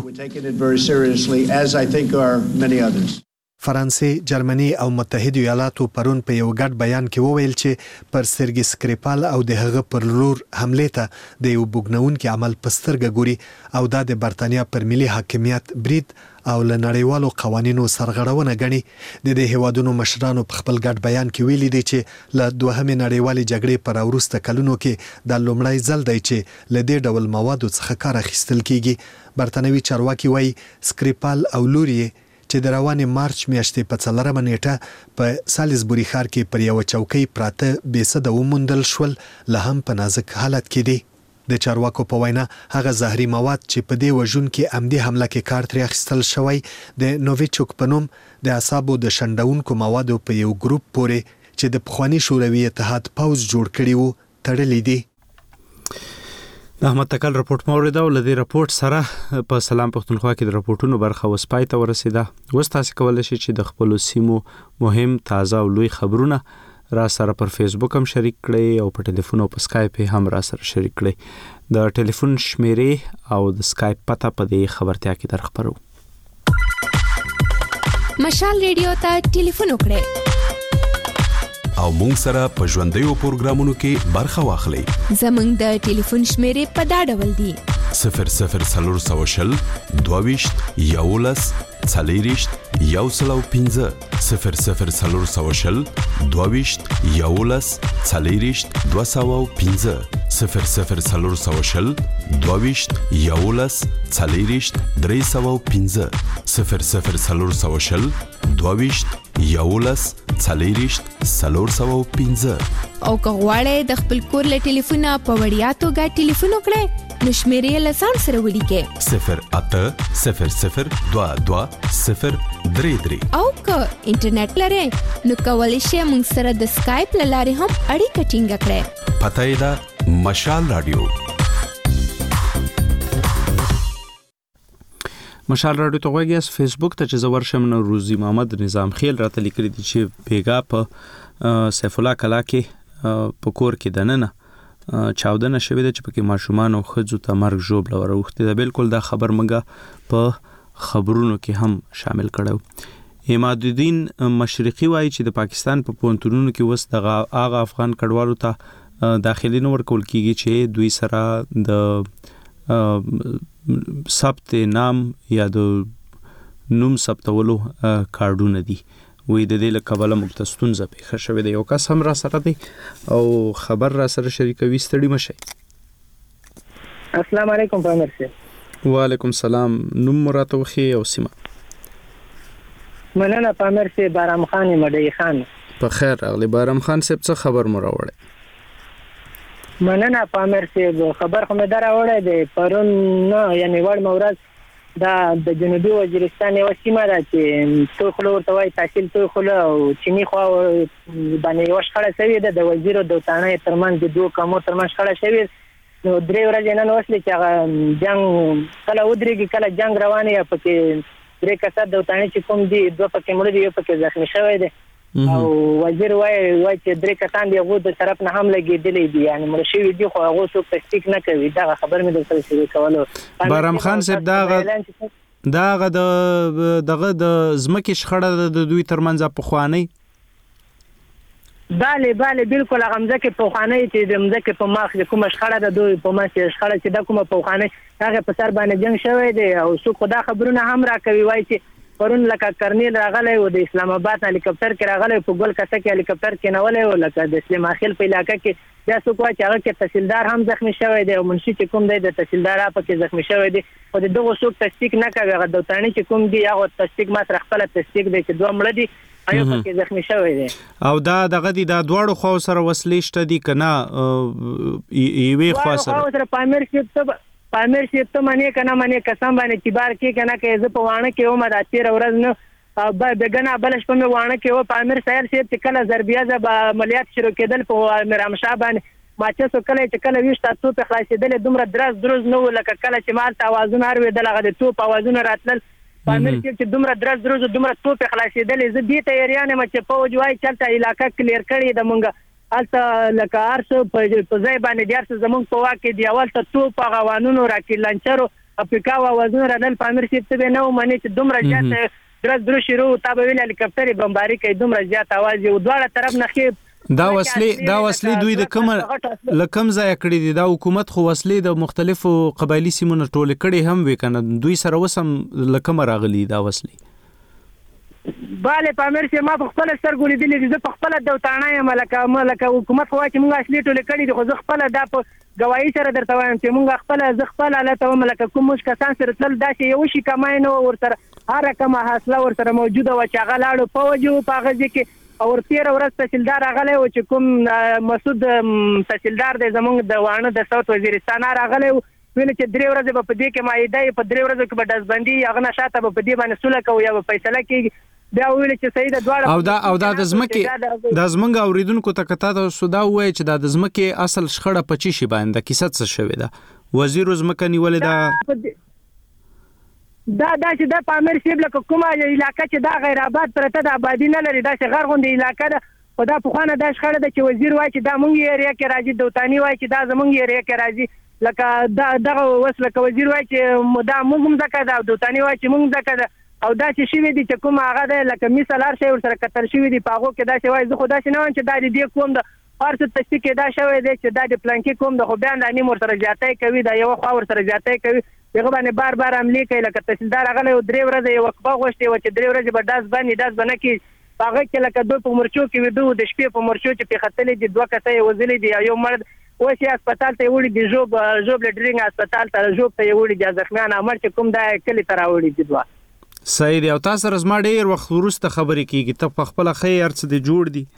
فرانسې، جرمني او متحده ایالاتو پرون په یو ګډ بیان کې وویل چې پر سرګي سکریپال او د هغه پر لور حمله ته د یو بوګنونکو عمل په سترګه ګوري او دا د برتانیا پر ملي حاکمیت برید او له نړیوالو قوانینو سرغړونه غني. د دې هیوادونو مشرانو په خپل ګډ بیان کې ویلي دي چې له دوهمې نړیوالې جګړې پر وروسته کلونو کې د لومړی ځل دی چې له دې ډول موادو څخه کار اخیستل کیږي. برتانوي چارواکي وایي سکریپال او لوري چې د روانې مارچ میاشتې په 4مه نیټه په سالیزبوري ښار کې پر یو چوکۍ پراته بېسده وموندل شول، له هم په نازک حالت کې دي. د چارواکو په وینا هغه زهري مواد چې په دې وژونکي عمدي حمله کې کار ترې اخیستل شوی د نوویچوک په نوم د اعصابو د شنډونکو موادو په یو ګروپ پورې چې د پخوانی شوروي اتحاد پوځ جوړ کړی وو تړلې دي. احمد تکل رپورت موریده او لدی رپورت سره په سلام پښتونخوا کې د رپورټونو برخه وسپای ته ورسیده. وس تاسو کولای شئ چې د خپل سیمو مهم تازه او لوی خبرونه را سره پر فیسبوک هم شریک کړئ او په ټلیفون او په اسکایپ هم را سره شریک کړئ. د ټلیفون شمیرې او د سکایپ پته په دې خبرتیا کې درخبرو. مشال ریډیو ته ټلیفون وکړئ او مونږ سره په ژوندیو پروګرامونو کې برخه واخلئ. زمونږ د ټلیفون شمیرې په دا ډول دي: 00420 22 11 40 115 00420 22 11 40 215 00420 22 11 40 315 00420 22 11 40 315. او که غواړئ د خپل کور له ټلیفونه په وړیا توګه ټلیفون وکړئ نو شمیرې له ځان سره ولیکئ 0800 او که انټرنیټ لرئ نو کولی شئ موږ سره د سکایپ له لارې هم اړیکه ټینګه کړئ. پته یې ده مشال رادیو. مشال رادیو ته غوږی فیسبوک ته چې زه ورشم نو روزي محمد نظام خیل راته لیکلي دي چې بیګا په سیف الله کلا کې په کور کې دننه چاودنه شوې ده چې پکې ماشومان او ښځو ته مرګ ژوبله وروختې ده. بالکل دا خبر موږ په خبرونو کې هم شامل کړو. عماد الدین مشرقي وایي چې د پاکستان په پوهنتونونو کې اوس دغه هغه افغان کډوالو ته داخلي نه ورکول کیږي چې دوی سره د ثبت نام یا د نوم ثبتولو کارډونه دي. وې د دې له کبله موږ ته ستونزه پیښه شوې ده. یو کس هم را سره دی او خبر را سره شریکوي. ستړي مشئ. السلام علیکم پامیر صاحب. وعلیکم السلام. نوم مراته وخی او سیمه. مننه پامیر صاحب. بارام خان مډی خان. په خیر راغلی بارام خان صاحب. څه خبر مو راوړی؟ مننه پامیر صاحب. خبر خو مې دا راوړی دی پرون نه یعنی وړ مورز دا د جنوبي وزیرستان یو سیمه ده چې توخلو ورته وایي تحصیل توخلو او چینی خوا باندې یوه شخړه شوې ده د وزیر او دوتانه ترمنځ د دوو قومو ترمنځ شخړه شوې. نو 3 ورځې نن وسلې چې هغه جنګ کله ودرېږي کله جنګ روان یا پکې 3 کسان دوتانه چې کوم دي 2 پکې مړه دي یو پکې زخمي شوی دی او وزیر وایي چې 3 کسان دی هغه د طرف نه هم لګېدلې دي یعنی مړه شوي دي خو هغه څوک تصدیق نه کوي. دا خبر مې در سره شریک کولو. بارام خان صاحب دغه د ځمکې شخړه د دوی ترمنځ پخوانی بله بالکل هغه ځمکې پخوانی چې د ځمکې په مخ کومه شخړه ده دوی په مخ شخړه چې د کومه پخوانی هغه په سر باندې جنگ شوی دی او څوک خدا خبرونه هم راکوي وایي چې پرون لکه کرنیل راغلی و د اسلام آباد هلیکاپټر کې راغلی په ګل کسه کې هلیکاپټر کې نولی و لکه د اسلام اخیل په علاقه کې بیا څوک وایي چې هغه کې تحصیلدار هم زخمی شوی دی او منشي چې کوم دی د تحصیلدار پکې زخمی شوی دی خو د دغو څوک تصدیق نه کوي. هغه دوتانه چې کوم دی هغه تصدیق ما سره خپله تصدیق دی چې 2 مړه دي ایو پکې زخمی شوی دی او دا دغه دی دا دواړو خوا سره وسلې شته دي که نه یوې خوا سره پامیر صاحب ته منې که نه منې قسم باندې چې بار کې که نه که زه په واڼه کې وم دا 13 ورځ نه بګنه بل شپه مې واڼه کې و پامیر سهیل صاحب چې کله ضربیازه به عملیات شروع کېدل په میرامشاه باندې ماچسو کله چې کله ویشته توپ خلاصېدلې دومره دروز نه و لکه کله چې مالته اوازونه اورېدل هغه د توپ اوازونه راتلل پامیر صاحب چې دومره دروز دومره توپ خلاصېدلې زه دې ته حیران یم چې فوج وایي چې هلته علاقه کلیر کړې ده مونږ هلته لکه هر څه په ځای باندې د هر څه زمونږ په واک کې دي اول ته توپ هغه وانونو راکټ لانچرو افریقا اوازونه راتلل پامیر صاحب ته به نه ومنې چې دومره زیات درز شروع تا به ویل هلیکاپټر بمباری کوي دومره زیات आवाज یو دواړه طرف نه دا وسلې دوی د کوم لکم ځای کړی دي دا حکومت خو وسلې د مختلفو قبایلی سیمونو ټول کړي هم وکنه دوی سره وسم لکم راغلي دا وسلې bale پامیر چې ما په خپل سترګو لیدلې دي زه په خپل دوتانه یم لکه حکومت خو چې موږ اصلي ټول کړي دي خو زه خپل دا په گواہی سره درته وایم چې موږ خپل حالت هم لکه کوم کسان سره تل داسې یو شي کمای نو ورسره هر کومه حاصله ورسره موجوده و چې هغه لاړو په وجو په هغه ځکه او 13 ورځ تحصیلدار راغلی و چې کوم مسعود تحصیلدار دی زموږ د واڼه د ساوت وزیرستان راغلی و ویل چې 3 ورځې به په دې کې مایده په 3 ورځو کې به ډزبندي هغه نه شاته به په دې باندې سوله کوو یا به فیصله کېږي بیا ویل چې صحیح د دواړه او دا د ځمکې د زمونږ اوریدونکو ته کته د سودا وایي چې د ځمکې اصل شخړه په چی شي باندې کیسه څه شوې ده وزیر ځمکه نیولې ده دا چې د پامیر صاحب لکه کومه علاقه چې دا غیر آباد پرته د آبادی نه لري دا چې غر غونډه علاقه ده خو دا په خوانه دا شخړه ده چې وزیر وایي چې دا مونږ یې ایریا کې راځي دوتانی وایي چې دا زمونږ ایریا کې راځي لکه دغه وس لکه وزیر وای چې دا موږ هم ځکه دا دوتانی وای چې موږ ځکه دا او دا چې شوی دي چې کوم هغه دی لکه مثال هر شی ورسره کتل شوی دي په هغو کې دا چې وای زه خو داسې نه وایم چې دا د دې کوم د هر څه تصدیق کې دا شوی دی چې دا د پلانکي کوم د خو بیا دا نیم ورسره زیاتی کوي دا یوه خوا ورسره زیاتی کوي هغه باندې بار بار حملې کوي لکه تحصیلدار هغه 3 ورځې یوه وقفه غوښتې وه چې 3 ورځې به ډاس به نه کړي په هغه کې لکه دوی په مرچو کې ویده د شپې په مرچو چې پې ختلي دي 2 کسه یې وژلي دي یو مرد اوس یې هسپتال ته یې وړي دي ژوب لډرینګ هسپتال ته ژوب ته یې وړي دي زخمیان امر چې کوم دا کلي ته راوړي دي دوه صحیح دی او تاسو سره زما ډېر وخت وروسته خبرې کېږي ته په خپله ښه هر څه دې جوړ دي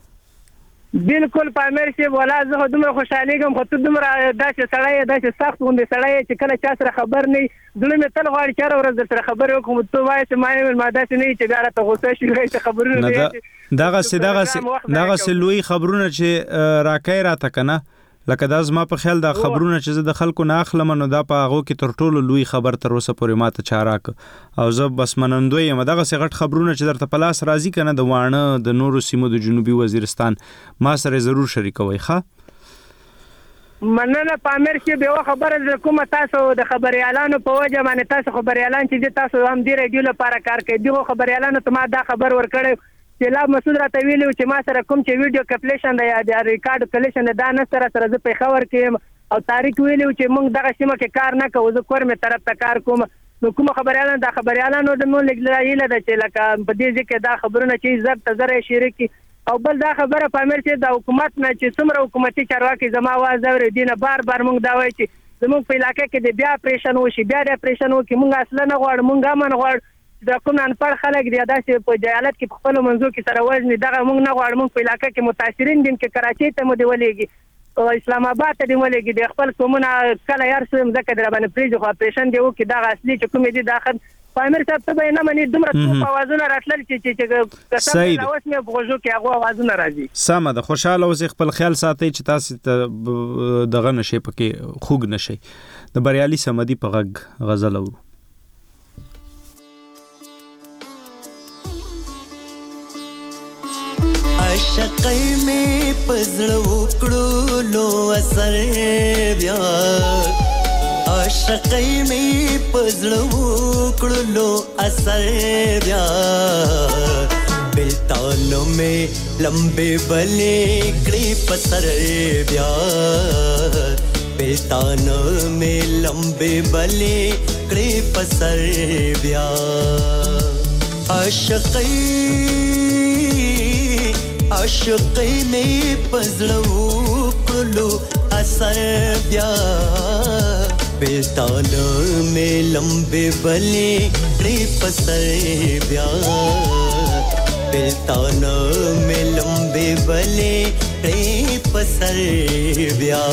بالکل پامیر صاحب ولا زه خو دومره خوشحالېږم خو ته دومره داسې سړی یې داسې سخت غوندې سړی یې چې کله چا سره خبر نه وي زړه مې تل غواړي چې هره ورځ در سره خبرې وکړم ته وایې چې ما داسې نه وي چې بیا راته غوسه شي چې خبرونه دغسې لوی خبرونه چې راکوې راته که نه لکه دا زما په خیال دا خبرونه چې زه د خلکو نه اخلم نو دا په هغو کې تر ټولو لوی خبر تر اوسه پورې ماته چا راکړه او زه بس منندوی یم دغسې غټ خبرونه چې درته په لاس راځي که نه د واڼه د نورو سیمو د جنوبي وزیرستان ما سره ضرور شریکوئ ښه مننه پامیر صاحب یوه خبره زه کومه تاسو د خبریالانو په وجه باندې تاسو خبریالان چې تاسو هم دې راډیو لپاره کار کوي دغو خبریالانو ته ما دا خبر ورکړی چې لا مسعود راته ویلي و چې ما سره کوم چې ویډیو کپلیشن دی یا د ریکارډ کلیشن دی دا نسته را سره زه پېښور کې یم او طارق ویلي و چې موږ دغه سیمه کې کار نه کوو زه کور مې طرف ته کار کوم نو کومه خبریالانو دا خبریالانو د مونږ هیله ده چې لکه په دې ځای کې دا خبرونه چې زر ته زر یې شریک کړي او بل دا خبره پامیر چې د حکومت نه چې څومره حکومتي چارواکي زما اواز اوري دي نه بار بار موږ دا وایو چې زموږ په علاقه کې د بیا اپریشن وشي بیا د اپریشن وکړي موږ اصلا نه غواړو موږ هم نه غواړو دا کوم انپړ خلک دی داسې په جهالت کې په خپلو منځو کې سره وژني دغه موږ نه غواړو موږ په علاقه کې متاثرین دي چې کراچۍ ته مو دې ولېږي او اسلام آباد ته دې ولېږي د خپل قومونه کله هر څه مځکه در باندې پرېږدي خو اپریشن دې وکړي دغه اصلي چې کومې دي دا پامیر صاحب ته به یې نه منې دومره توپ اوازونه راتلل چې قسم اوس مې په غوږو کې هغو اوازونه راځي سمه ده خوشحاله اوسئ خپل خیال ساتئ چې تاسې ته دغه نشئ پکې خوږ نشئ د بریالي صمدي په غږ غزل اورو عشقی می پزړه وکړو لو اثر بیا عشقی می پزړه وکړو لو اثر بیا بلتانو می لمبه بلې کړې پسر بیا بلتانو می لمبه بلې کړې پسر بیا عشقی می پزړو کړلو اثر بیا بلتانو می لمبه بلې کړې پسر بیا بلتانو می لمبه بلې کړې پسر بیا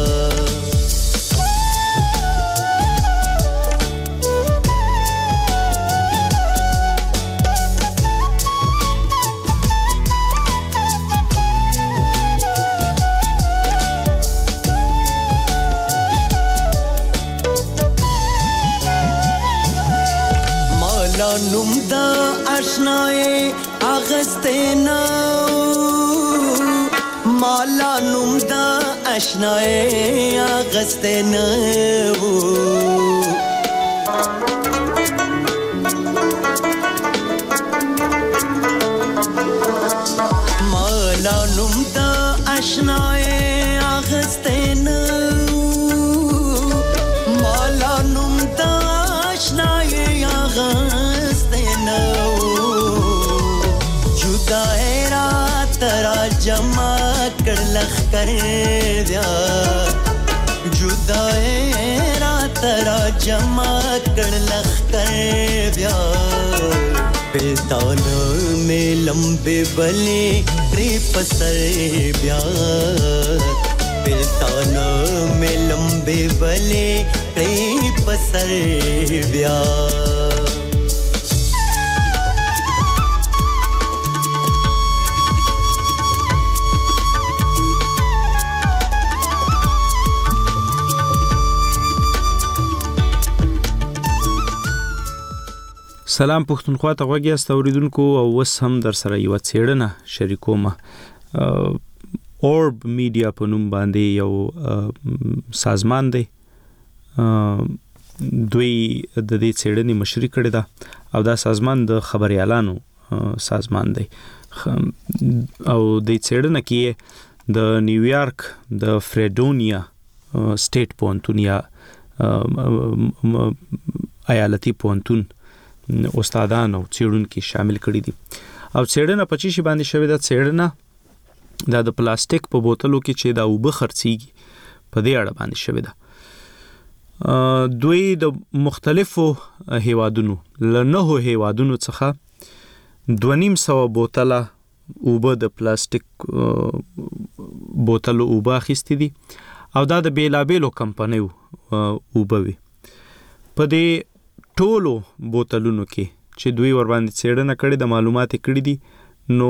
نوم دا آشنای اغستنا مالا نوم دا آشنای اغستنا مالا نوم دا آشنای اغستنا مالا نوم دا آشنای اغستنا جمع کړ لخر بیا جدای رات را جمع کړ لخر بیا بلتانو می لمبه بلې کړې پسر بیا بلتانو می لمبه بلې کړې پسر بیا سلام پښتونخوا ته غوږی است اوریدونکو او وس هم در سره یو څېړنه شریکوم اورب میډیا په نوم باندې یو سازمان دی. دوی د دې څېړنې مشري کړې ده او دا سازمان د خبريالانو سازمان دی او د څېړنه کې د نیویارک د فریډونیا سټیټ پوهنتون یا ایالتي پوهنتون استادان او څېړونکي شامل کړي دي. او څېړنه په چی باندې شوې ده؟ څېړنه دا د پلاستیک په بوتلو کې چې دا اوبه خرڅيږي په دې اړه باندې شوې ده. دوی د مختلفو هیوادونو له 9 هیوادونو څخه 250 بوتله اوبه د پلاستیک بوتلو اوبه اخیستې دي او دا د بیلابیلو کمپنیو اوبه وي. په دې ټولو بوتلونو کې چې دوی ور باندې څېړنه کړې د معلومات کړې دي نو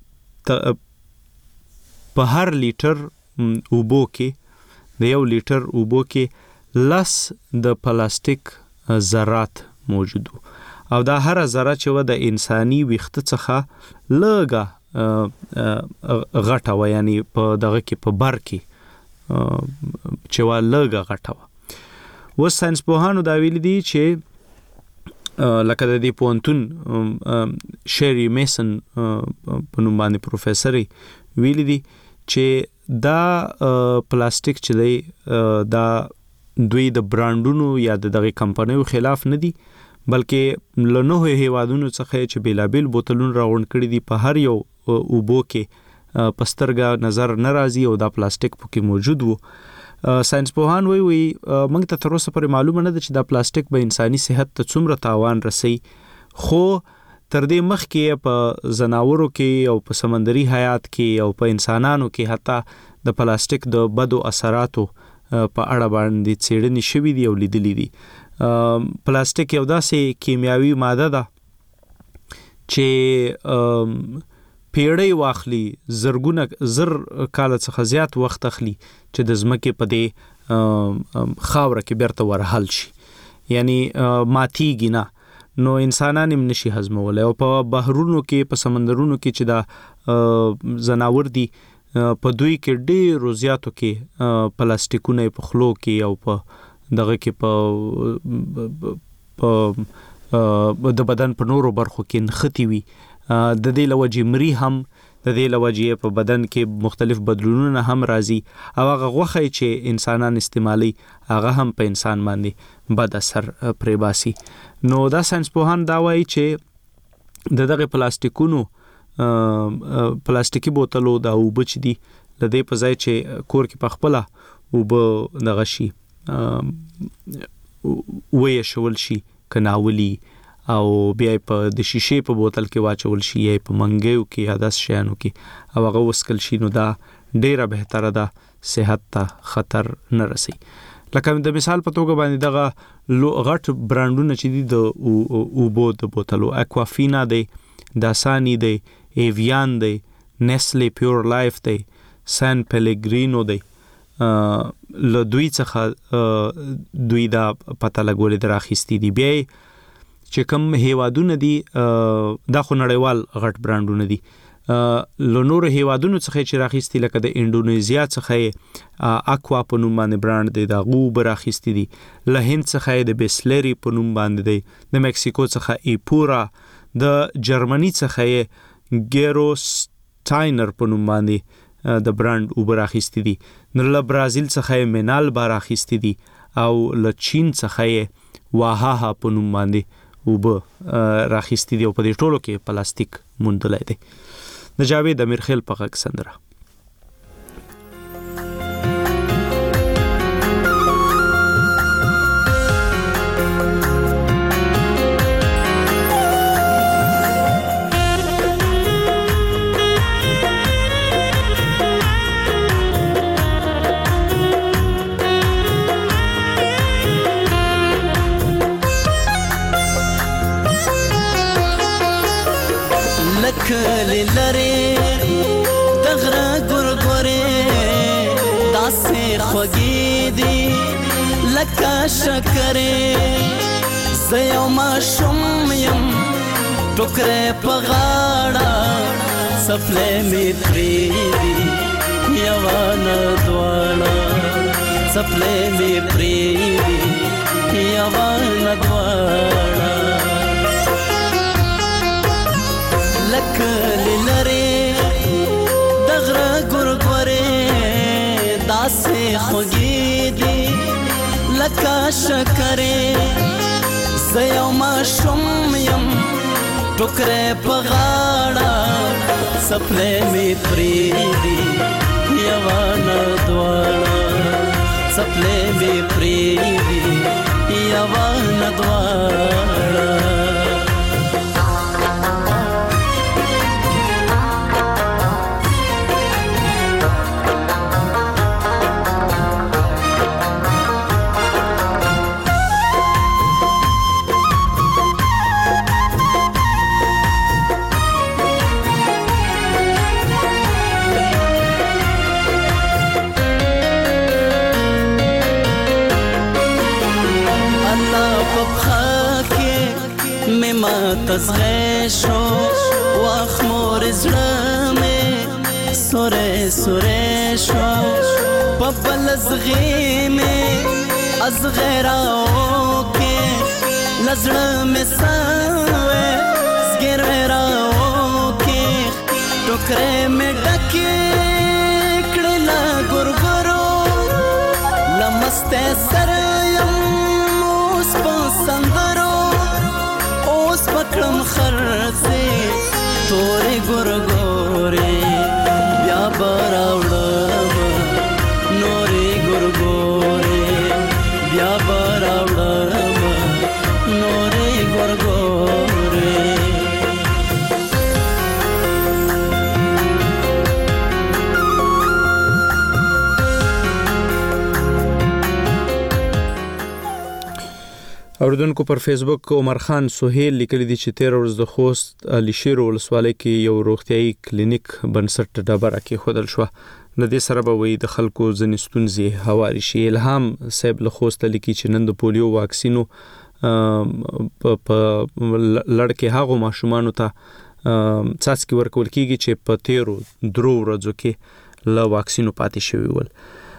په هر لیټر اوبو کې د 1 لیټر اوبو کې لس د پلاستیک ذرات موجود او دا هر ذره چې و د انساني ویښته څخه لږه غټه و، یعنی په دغه کې په بر کې چې و لږه غټه و. و ساينس پوهانو دا ویل دي چې لکه د دې پوهنتون شری میسن په نوم باندې پروفیسور ویل دي چې دا پلاستیک چې دی دا دوی د برانډونو یا دغه کمپنیو خلاف نه دي بلکې له 9 هیوادونو څخه چې بیلابیل بوتلون راوړل کړي دي په هر یو اوبو کې پسترګه نظر ناراضي او دا پلاستیک پکې موجود وو. ساينس پوهان وی موږ ته تر اوسه پورې معلومه نه ده چې دا پلاستیک به انساني صحت ته څومره تاوان رسي، خو تر دې مخکې په زناورو کې او په سمندري حیات کې او په انسانانو کې حتی د پلاستیک د بدو اثراتو په اړه باندې څېړنې شوې دي او لیدلې دي. پلاستیک یو داسې کیمیاوي ماده ده چې پیړۍ واخلي، زرګونه زر کال څخه زیات وخت اخلي چې د ځمکې په دې خاوره کې بیرته ورحل شي، یعنی ماتیږي نه. نو انسانان هم نشي هضمولای او په بحرونو کې په سمندرونو کې چې دا زناور دي په دوی کې ډېر زیاتو کې پلاستیکونه په خلو کې او په دغه کې په د بدن په نورو برخو کې نښتي وي. د دې لوجې مري هم د دې لوجې په بدن کې مختلف بدلونونه هم راځي او هغه غوښه چې انسانان استعمالي هغه هم په انسان باندې بد اثر پرې باسي. نو دا ساينس پوهان دا وایي چې دغه پلاستیکي بوتلو دا اوبه چې دي د دې په ځای چې کور کې په خپله اوبه دغه شي وې شول شي کناولي او بیا په د شیشې په بوتل کې واچول شي یا په منګیو کې یا داس شیانو کې او هغه وسکل شي، نو دا ډیره بهتره ده، صحت ته خطر نه رسي. لکه د مثال په توګه باندې دغه غټ برانډونه چې دي د اوبو د بوتلو اکوافینا دی، داسانی دی، ایویان دی، نیسلی پیور لایف دی، سان پیلګرینو دی. له دوی څخه دوی دا پته لګولې دراخېستي دي. بیا چې کوم هیوادونه دي دا خو نړیوال غټ برانډونه دي، له نورو هیوادونو څخه چې راخېستي لکه د انډونیزیا څخه اکوا په نوم باندې برانډ دی، دا غو راخېستي دي. له هند څخه د بسلری په نوم باندې دی، د مکسیکو څخه ایپورا، د جرمني څخه ګیروستاینر په نوم باندې د برانډ اوبه راخېستي دي. له برازیل څخه مینال راخېستي دي او له چین څخه واهاها په نوم باندې اوبه راخېستي دي او په دې ټولو کې پلاستیک موندلی دی. د جاوید امیرخیل په غږ سندره. کلی لري دغره ګورګورې داسې خوږې دي لکه شکرې زه یو ماشوم یم ټوکرې په غاړه څپلۍ مې ترې دي یوانه دواړه څپلې مې پرېږدي یوانه دواړه لکه لرې د غره ګورګورې داسې خوږې دي لکه شکرې زه یو ماشوم یم ټوکرې په غاړه څپلې مې پرېږدي یوانه دواړه څپلې مې پرېږدي یوانه دواړه تزغه شو واخ مور زړه مې سورې سورې شو په بل زغې مې ازغراو کې لزړه مې سوې زګراو کې ټوکرې مې ډکې کړې لا ګورګورو لمسته سر یم اوس په سندرو پکړم خرڅې تورې ګورګورې بیا براوړم نورې ګورګورې بیا براوړم نورې ګورګورې اوردونکو پر فیسبوک عمر خان سہیل لیکلی دی چې 13 ورځ د خوست علي شیر ولسوالۍ کې یو روغتيایي کلینیک بنسټ ډبره کې خودل شو د دې سره به وي د خلکو ځنې ستونزې هواري شي. الهام صاحب له خوست لیکي چې نن د پولیو واکسینو په لړکې هغه ماشومان ته څاڅکي ورکول کیږي چې په 13 ورځو کې له واکسینو پاتې شوی ول.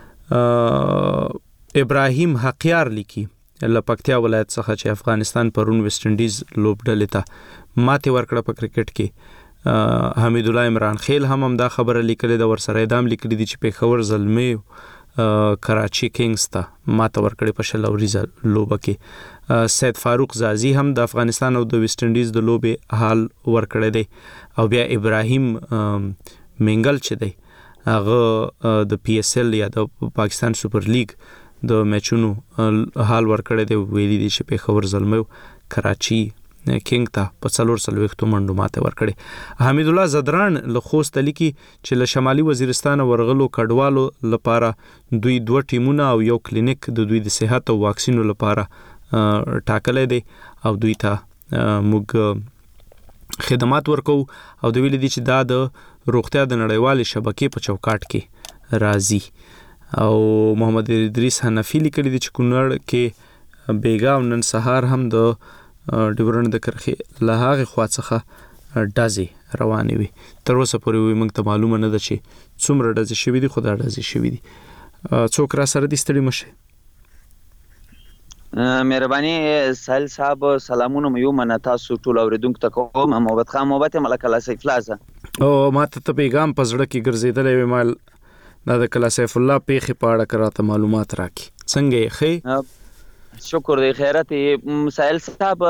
ابراهیم حقیار لیکي له پکتیا ولایت څخه چې افغانستان پرون ویسټ انډیز لوبډلې ته ماته ورکړه په کرکټ کې. حمید الله عمران خیل هم دا خبره لیکلې د ورسره ادم لیکلې دي چې پیښور زلمي کراچي کینګز ته ماته ورکړې په شل اوریزه لوبه کې. سید فاروق زازی هم د افغانستان او د ویسټ انډیز د لوبې حال ورکړې دی. او بیا ابراهیم منګل چې دی هغه د پی اس ال یا د پاکستان سپر لیګ د میچونو حال ورکړی دی. ویلي دي چې پیښور زلمو کراچي کینګ ته په 440 منډو ماته ورکړي. حمید الله زدران له خوست لیکي چې له شمالي وزیرستان ورغلو کډوالو لپاره دوی 2 ټیمونه او یو کلینیک د دوی د صحت او واکسینو لپاره ټاکلې دي او دوی ته موږ خدمات ورکو او د ویلي دي چې دا د روغتیا د نړیوال شبکې په چوکاټ کې راځي. او محمد ادریس حنفی لیکلی دی چې کونړ کې بیګاو نن سهار هم د ډیورن د کرخي له هغه خوا څخه ډازي روانې وي. تر اوسه پورې موږ ته معلومه نه ده چې څومره ډازي شوي دي. خو دا ډازي شوي دي. څوک را سره دي ستړي مشه. مهرباني سهیل صاحب سلامونه مې من تاسو ټول اوریدونکو ته کوم. محمد خان محبت ملک الله سیف الله او ماته ته پیغام پزړه کې ګرځیدلې وې مال دا د کلا سیف الله پیخي پاړه کراته معلومات راکې څنګه یې خې. شکر دی خیرت سهیل صاحب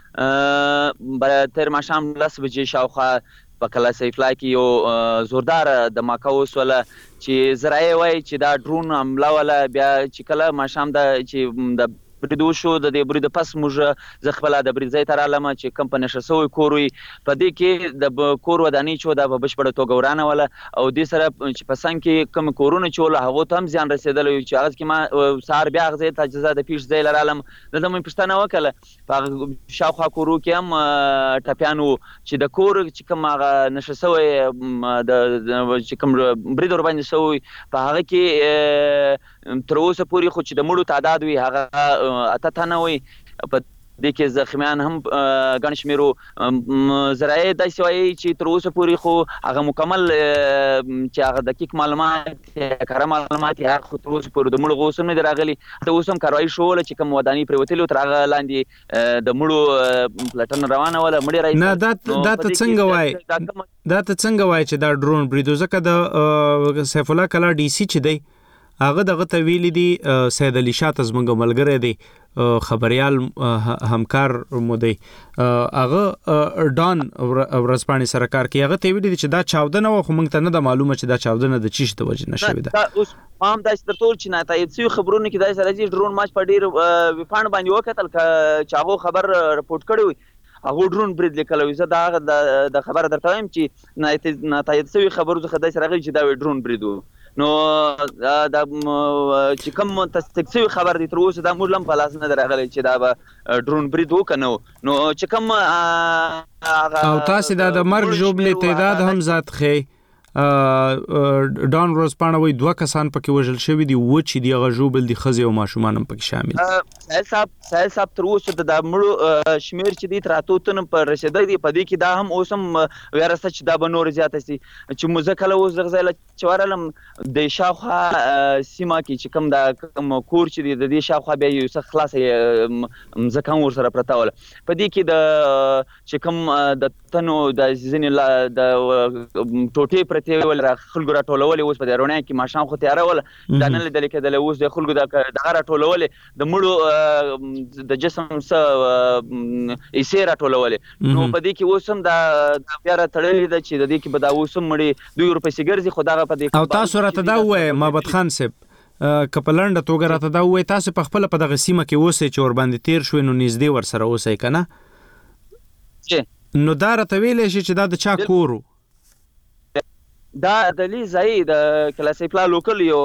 تر ماشام 10 بجې شاوخوا په کلا سیف الله کې یو زوردار دماکه وسوله چې زراعي وای چې دا ډرون حمله ولا بیا چې کله ماشام د چې د بریدو شو د دې برید پس موږ ز خپل د برید ځای تر علامه چې کمپنی شسوي کوروي په دې کې د کور ودانی چو د بشپړ توګه ورانه ولا او دې سره چې پسند کې کم کورونه چول هغه ته هم ځان رسیدل چې هغه کې ما سار بیا غزه تجهیزات د پیش ځای لرالم د مې پښتنه وکړه په شاوخوا کورو کې هم ټپیانو چې د کور چې کوم هغه نشسوي د چې کوم برید ور باندې سوي په هغه کې تر اوسه پورې خو چې د مړو تعداد وي هغه اته تنه وي په د کې زخمیان هم ګڼ شمیرو ذرایع د سوي چې تر اوسه پورې خو هغه مکمل چې هغه دقیق معلومات کار معلومات هغه خو تر اوسه پورې د مړو غوسم نه راغلي ته اوس هم کاروي شول چې کوم وداني پروتلو تر هغه لاندې د مړو پلټن روانه ولا مړي راځي نه دا ته څنګه وای چې دا ډرون بریدو ځکه د سیف الله کلا ډي سي چې دی هغه دغه تویل دي سید علي شاه زمونږ ملګری دی خبريال همکار مو دی هغه ډان ورسپانې سرکار کې هغه تویل دي چې دا چاودنه و خو موږ ته نه د معلومه چې دا چاودنه د چیش د وجه نشوي ده اوس هم دا سترتول چې نه تایید شوی خبرونه کې دا سره چې ډرون ماچ په ډیر وفاند باندې وکتل چې هغه خبر رپورټ کړی وي هغه ډرون برید لیکل وي زه دا د خبره درته وایم چې نه تایید شوی خبرو څخه دا سره چې دا ډرون برید نو دا چې کوم تصدیق شوی خبر دي تر اوسه دا موږ لم په لاس نه درغلی چې دا به ډرون برید وکنو نو چې کوم او تاسو دا د مرګ جوړلې تعداد هم زیات خې ډان روزپانه وي دوه کسان پکې وژل شوی دي و چې دی غجوبل دي خزي او ماشومان هم پکې شامل سایل صاحب تر اوسه د مړو شمیر چې دي تراتوتن پر رسیدای دي په دې کې دا هم اوسم ورسته چې دا به نور زیات شي چې مزکله اوس غزل چوارلم د شاوخه سیما کې چې کوم دا کوم کور چې د دې شاوخه به یو څه خلاص مزکان ور سره پرتاول په دې کې د چې کوم د تنو د ځینې د ټوټې ته ول خلکو راټولول اوس په درونه کې ماشام خو تیارول دا نه لیدل کېدل اوس د خلکو د راټولول د مړو د جسم سره ایسه راټولول نو په دې کې اوس هم د پیاره تړلې ده چې د دې کې به دا اوس هم مړي 2 روپۍ سیګرزي خدای په دې او تاسو راته دا وې محمد خان صاحب کپلند توګه راته دا وې تاسو په خپل په دغه سیمه کې اوسې چې ور باندې تیر شوې نو نږدې ور سره اوسې کنه نو دا راته ویلې شي چې دا د چا کورو دا د لیزای د کلاسیپلا لوکل یو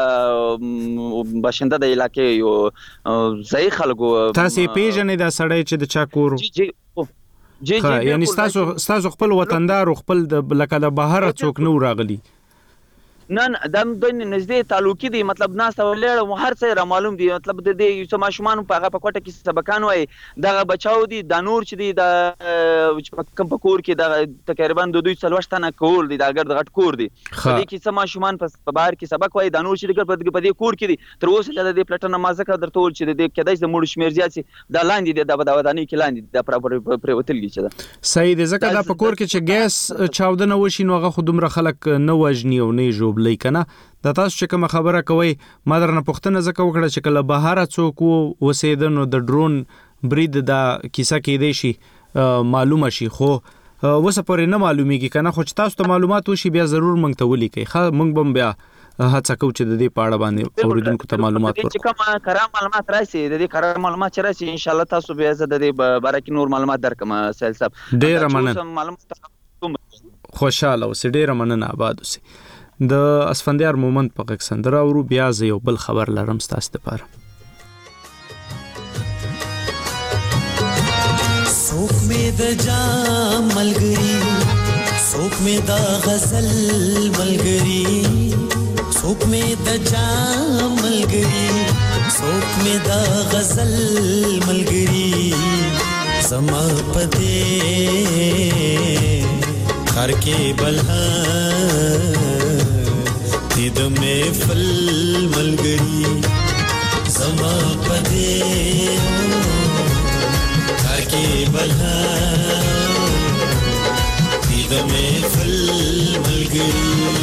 باشنده د علاقې یو ځای خلکو تاسو پیژنې دا سړی چې د چا کورو جی یعنی تاسو خپل وطندار او خپل لکه د بهر څوک نو راغلی نن د نږدې تعلقي دي مطلب ناس ولې هر څه را معلوم دي مطلب د دې یو ماشومان په هغه په کوټه کې سبقان وای دغه بچاو دي د نور چې دي د کم په کور کې د تقریبا د دوی څلوشتنه کول دي د اگر د غټ کور دي د دې کې څه ماشومان په بهر کې سبق وای د نور چې په دې کور کې دي تر اوسه د دې پلټنه مازه درته ول چې د دې کېدای د مړ شمیر زیات د لاندې د ودانۍ کې لاندې د پروتلګي چې ده صحیح ده ځکه دا په کور کې چې ګیس چاودنه وشي نو هغه خودمره خلک نه وژني او نه جوړ لیکنه دا تاسو چې کوم خبره کوي ما درنه پښتنه زکه وکړه چې کله بهاره څوک وسیدنو د ډرون برید دا کیسه کې دی شي معلومه شي خو وسه پرې نه معلومیږي کنه خو چې تاسو ته معلومات وشي بیا ضرور مونږ ته ولیکي موږ بم بیا هڅه کوو چې د دې پاړه باندې اوریدونکو ته معلومات ورکړو چې کوم کار معلومات راشي د دې کار معلومات چې راشي ان شاء الله تاسو بیا زه د دې باره کې نور معلومات درکم سیل صاحب ډېر مننه خوشاله اوسې ډېر مننه آباد اوسې د اسفندیار مومند په اکسندرا ورو بیا ز یو بل خبر لرم ستاسو لپاره سوک می د جام ملګری سوک می د غزل ملګری سوک می د جام ملګری سوک می د غزل ملګری زما پدې خر کې بلها د محفل ملګری زما پدې کار کې بلها د محفل ملګری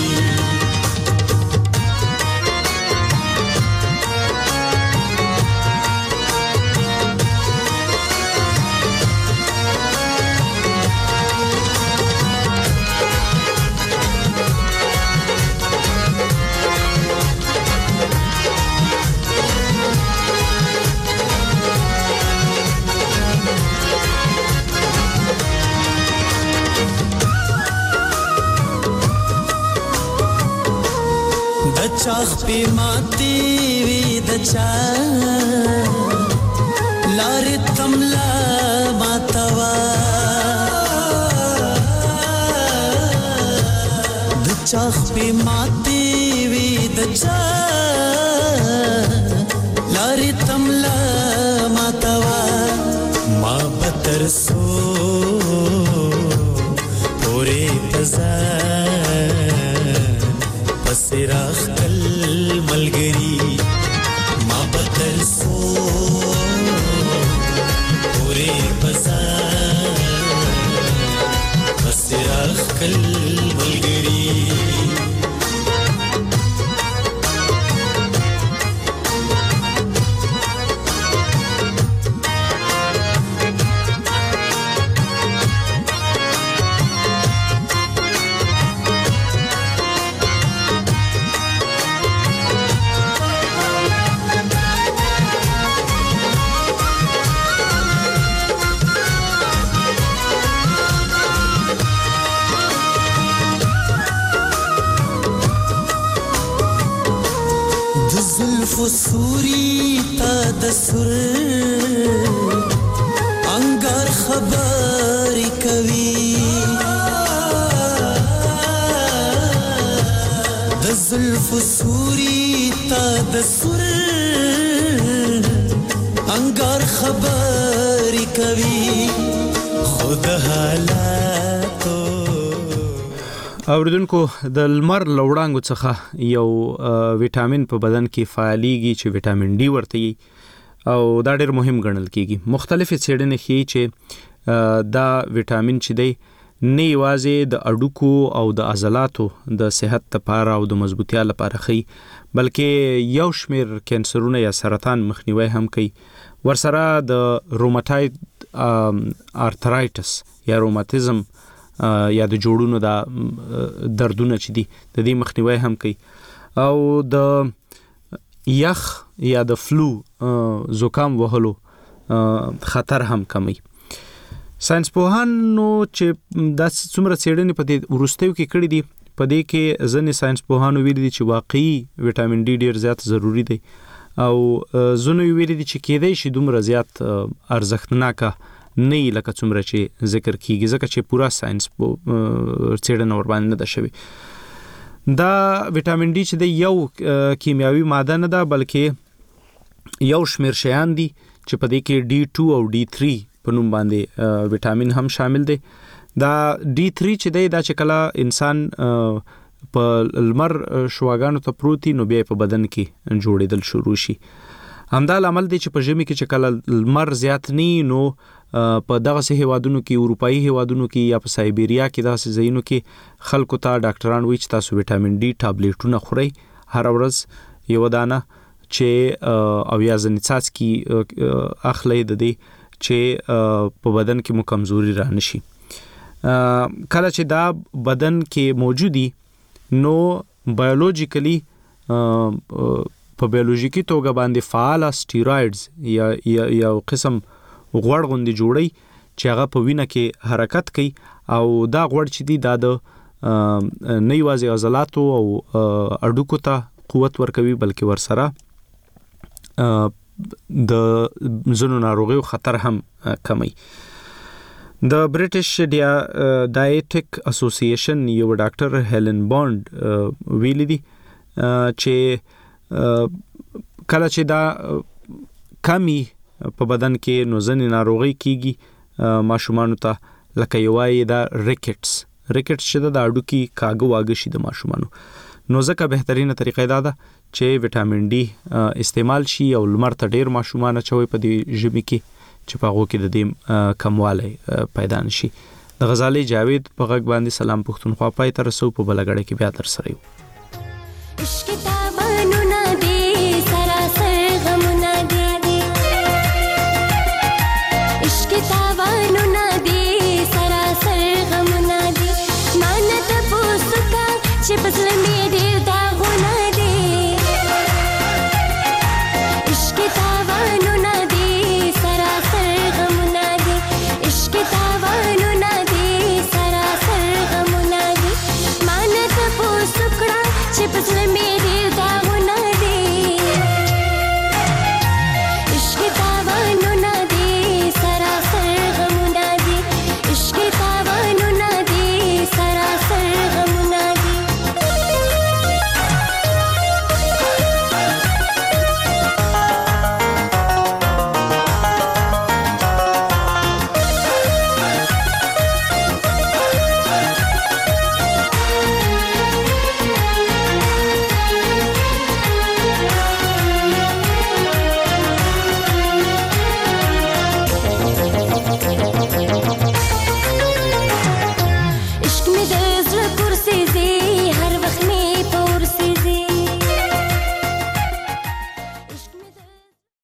چاخ پی ماتی وی د چا لار تملا ماتوا د چاخ پی ماتی وی د چا لار تملا ماتوا سوري تا د سر انګار خبرې کوي د زلف سوري تا د سر انګار خبرې کوي خود حالاتو. اوریدونکو د لمر لوړانګو څخه یو وټامین په بدن کې فعاليږي چې وټامین ډي ورته او دا ډېر مهم ګڼل کیږي. مختلفې څېړنې ښیي چې دا وټامین چې دی نه یوازې د اډوکو او د عضلاتو د صحت لپاره او د مضبوطیا لپاره ښیي بلکې یو شمېر کینسرونه یا سرطان مخنیوي هم کوي. ورسره د روماتاید آرترایټس یا روماتیزم یا د جوړونو د دردونه چې دي د دې مخنیوي هم کوي او د یخ یا د فلو زکام وهلو خطر هم کموي. ساينس پوهانو چې د څومره څېړنې په دې ورستیو کې کړې دي په دې کې ځینې ساينس پوهانو ویلي دي چې واقعي وټامین ډي ډېر زیات ضروری دی او ځینو ویلي دي چې کېدای شي دومره زیات ارزښتناکه نه لکه څومره چې ذکر کیږي ځکه چې پورا ساينس څېړنه ور باندې نه ده شوې. دا وټامین ډي چې د یو کیمیاوي ماده نه ده بلکې یو شمېر شیان دي چې په دې کې D2 او D3 په نوم باندې وټامین هم شامل دي. دا D3 چې دی دا چې کله انسان په لمر شواګانو ته پروتي نو بیا په بدن کې جوړېدل شروع شي. همدا عمل دی چې په ژمي کې چې کله لمر زیات ني نو په دغه سه هوادونو کې اروپאי هوادونو کې یا په سایبیریا کې داسې ځایونو کې خلکو ته ډاکټران وایي چې تاسو وټامین ډي ټابلیټونه خورئ هر ورځ یو دانه چې او یا ځنڅاس کې اخلي د دې چې په بدن کې مو کمزوري را نشي. کله چې دا بدن کې موجودي نو بایولوژیکلی په بیولوژیکی توګه باندې فعال سټیروئیډز یا قسم غوړ غوندي جوړي چې هغه په وینه کې حرکت کوي او دا غوړ چې دی دا د نه یوازې عضلاتو او اډوکو ته قوت ورکوي بلکې ورسره د زنو ناروغیو خطر هم کموي. د برټش ډایټیک اسوسییشن یو ډاکټر هیلن بانډ ویلي دي چې کله چې دا کمی په بدن کې نو ځنې ناروغي کیږي ماشومانو ته لکه یوای دا ریکټس چې د اډوکی کاغه واګه شي د ماشومانو نو ځکه بهترینه طریقه دا ده چې وټامین ډي استعمال شي او لمر ته ډیر ماشومان چوي په دې ژمي کې چې په هغه کې د دې کموالی پیدا نشي. د غزالي جاوید په غږ باندې سلام پښتونخوا پای تر سو په بلګړې کې بیا تر سره یو. عشق تابانو نه دی سراسر غمونه دی عشق تابانو نه دی سراسر غمونه دی مانه ته پوسکا چې پسلمي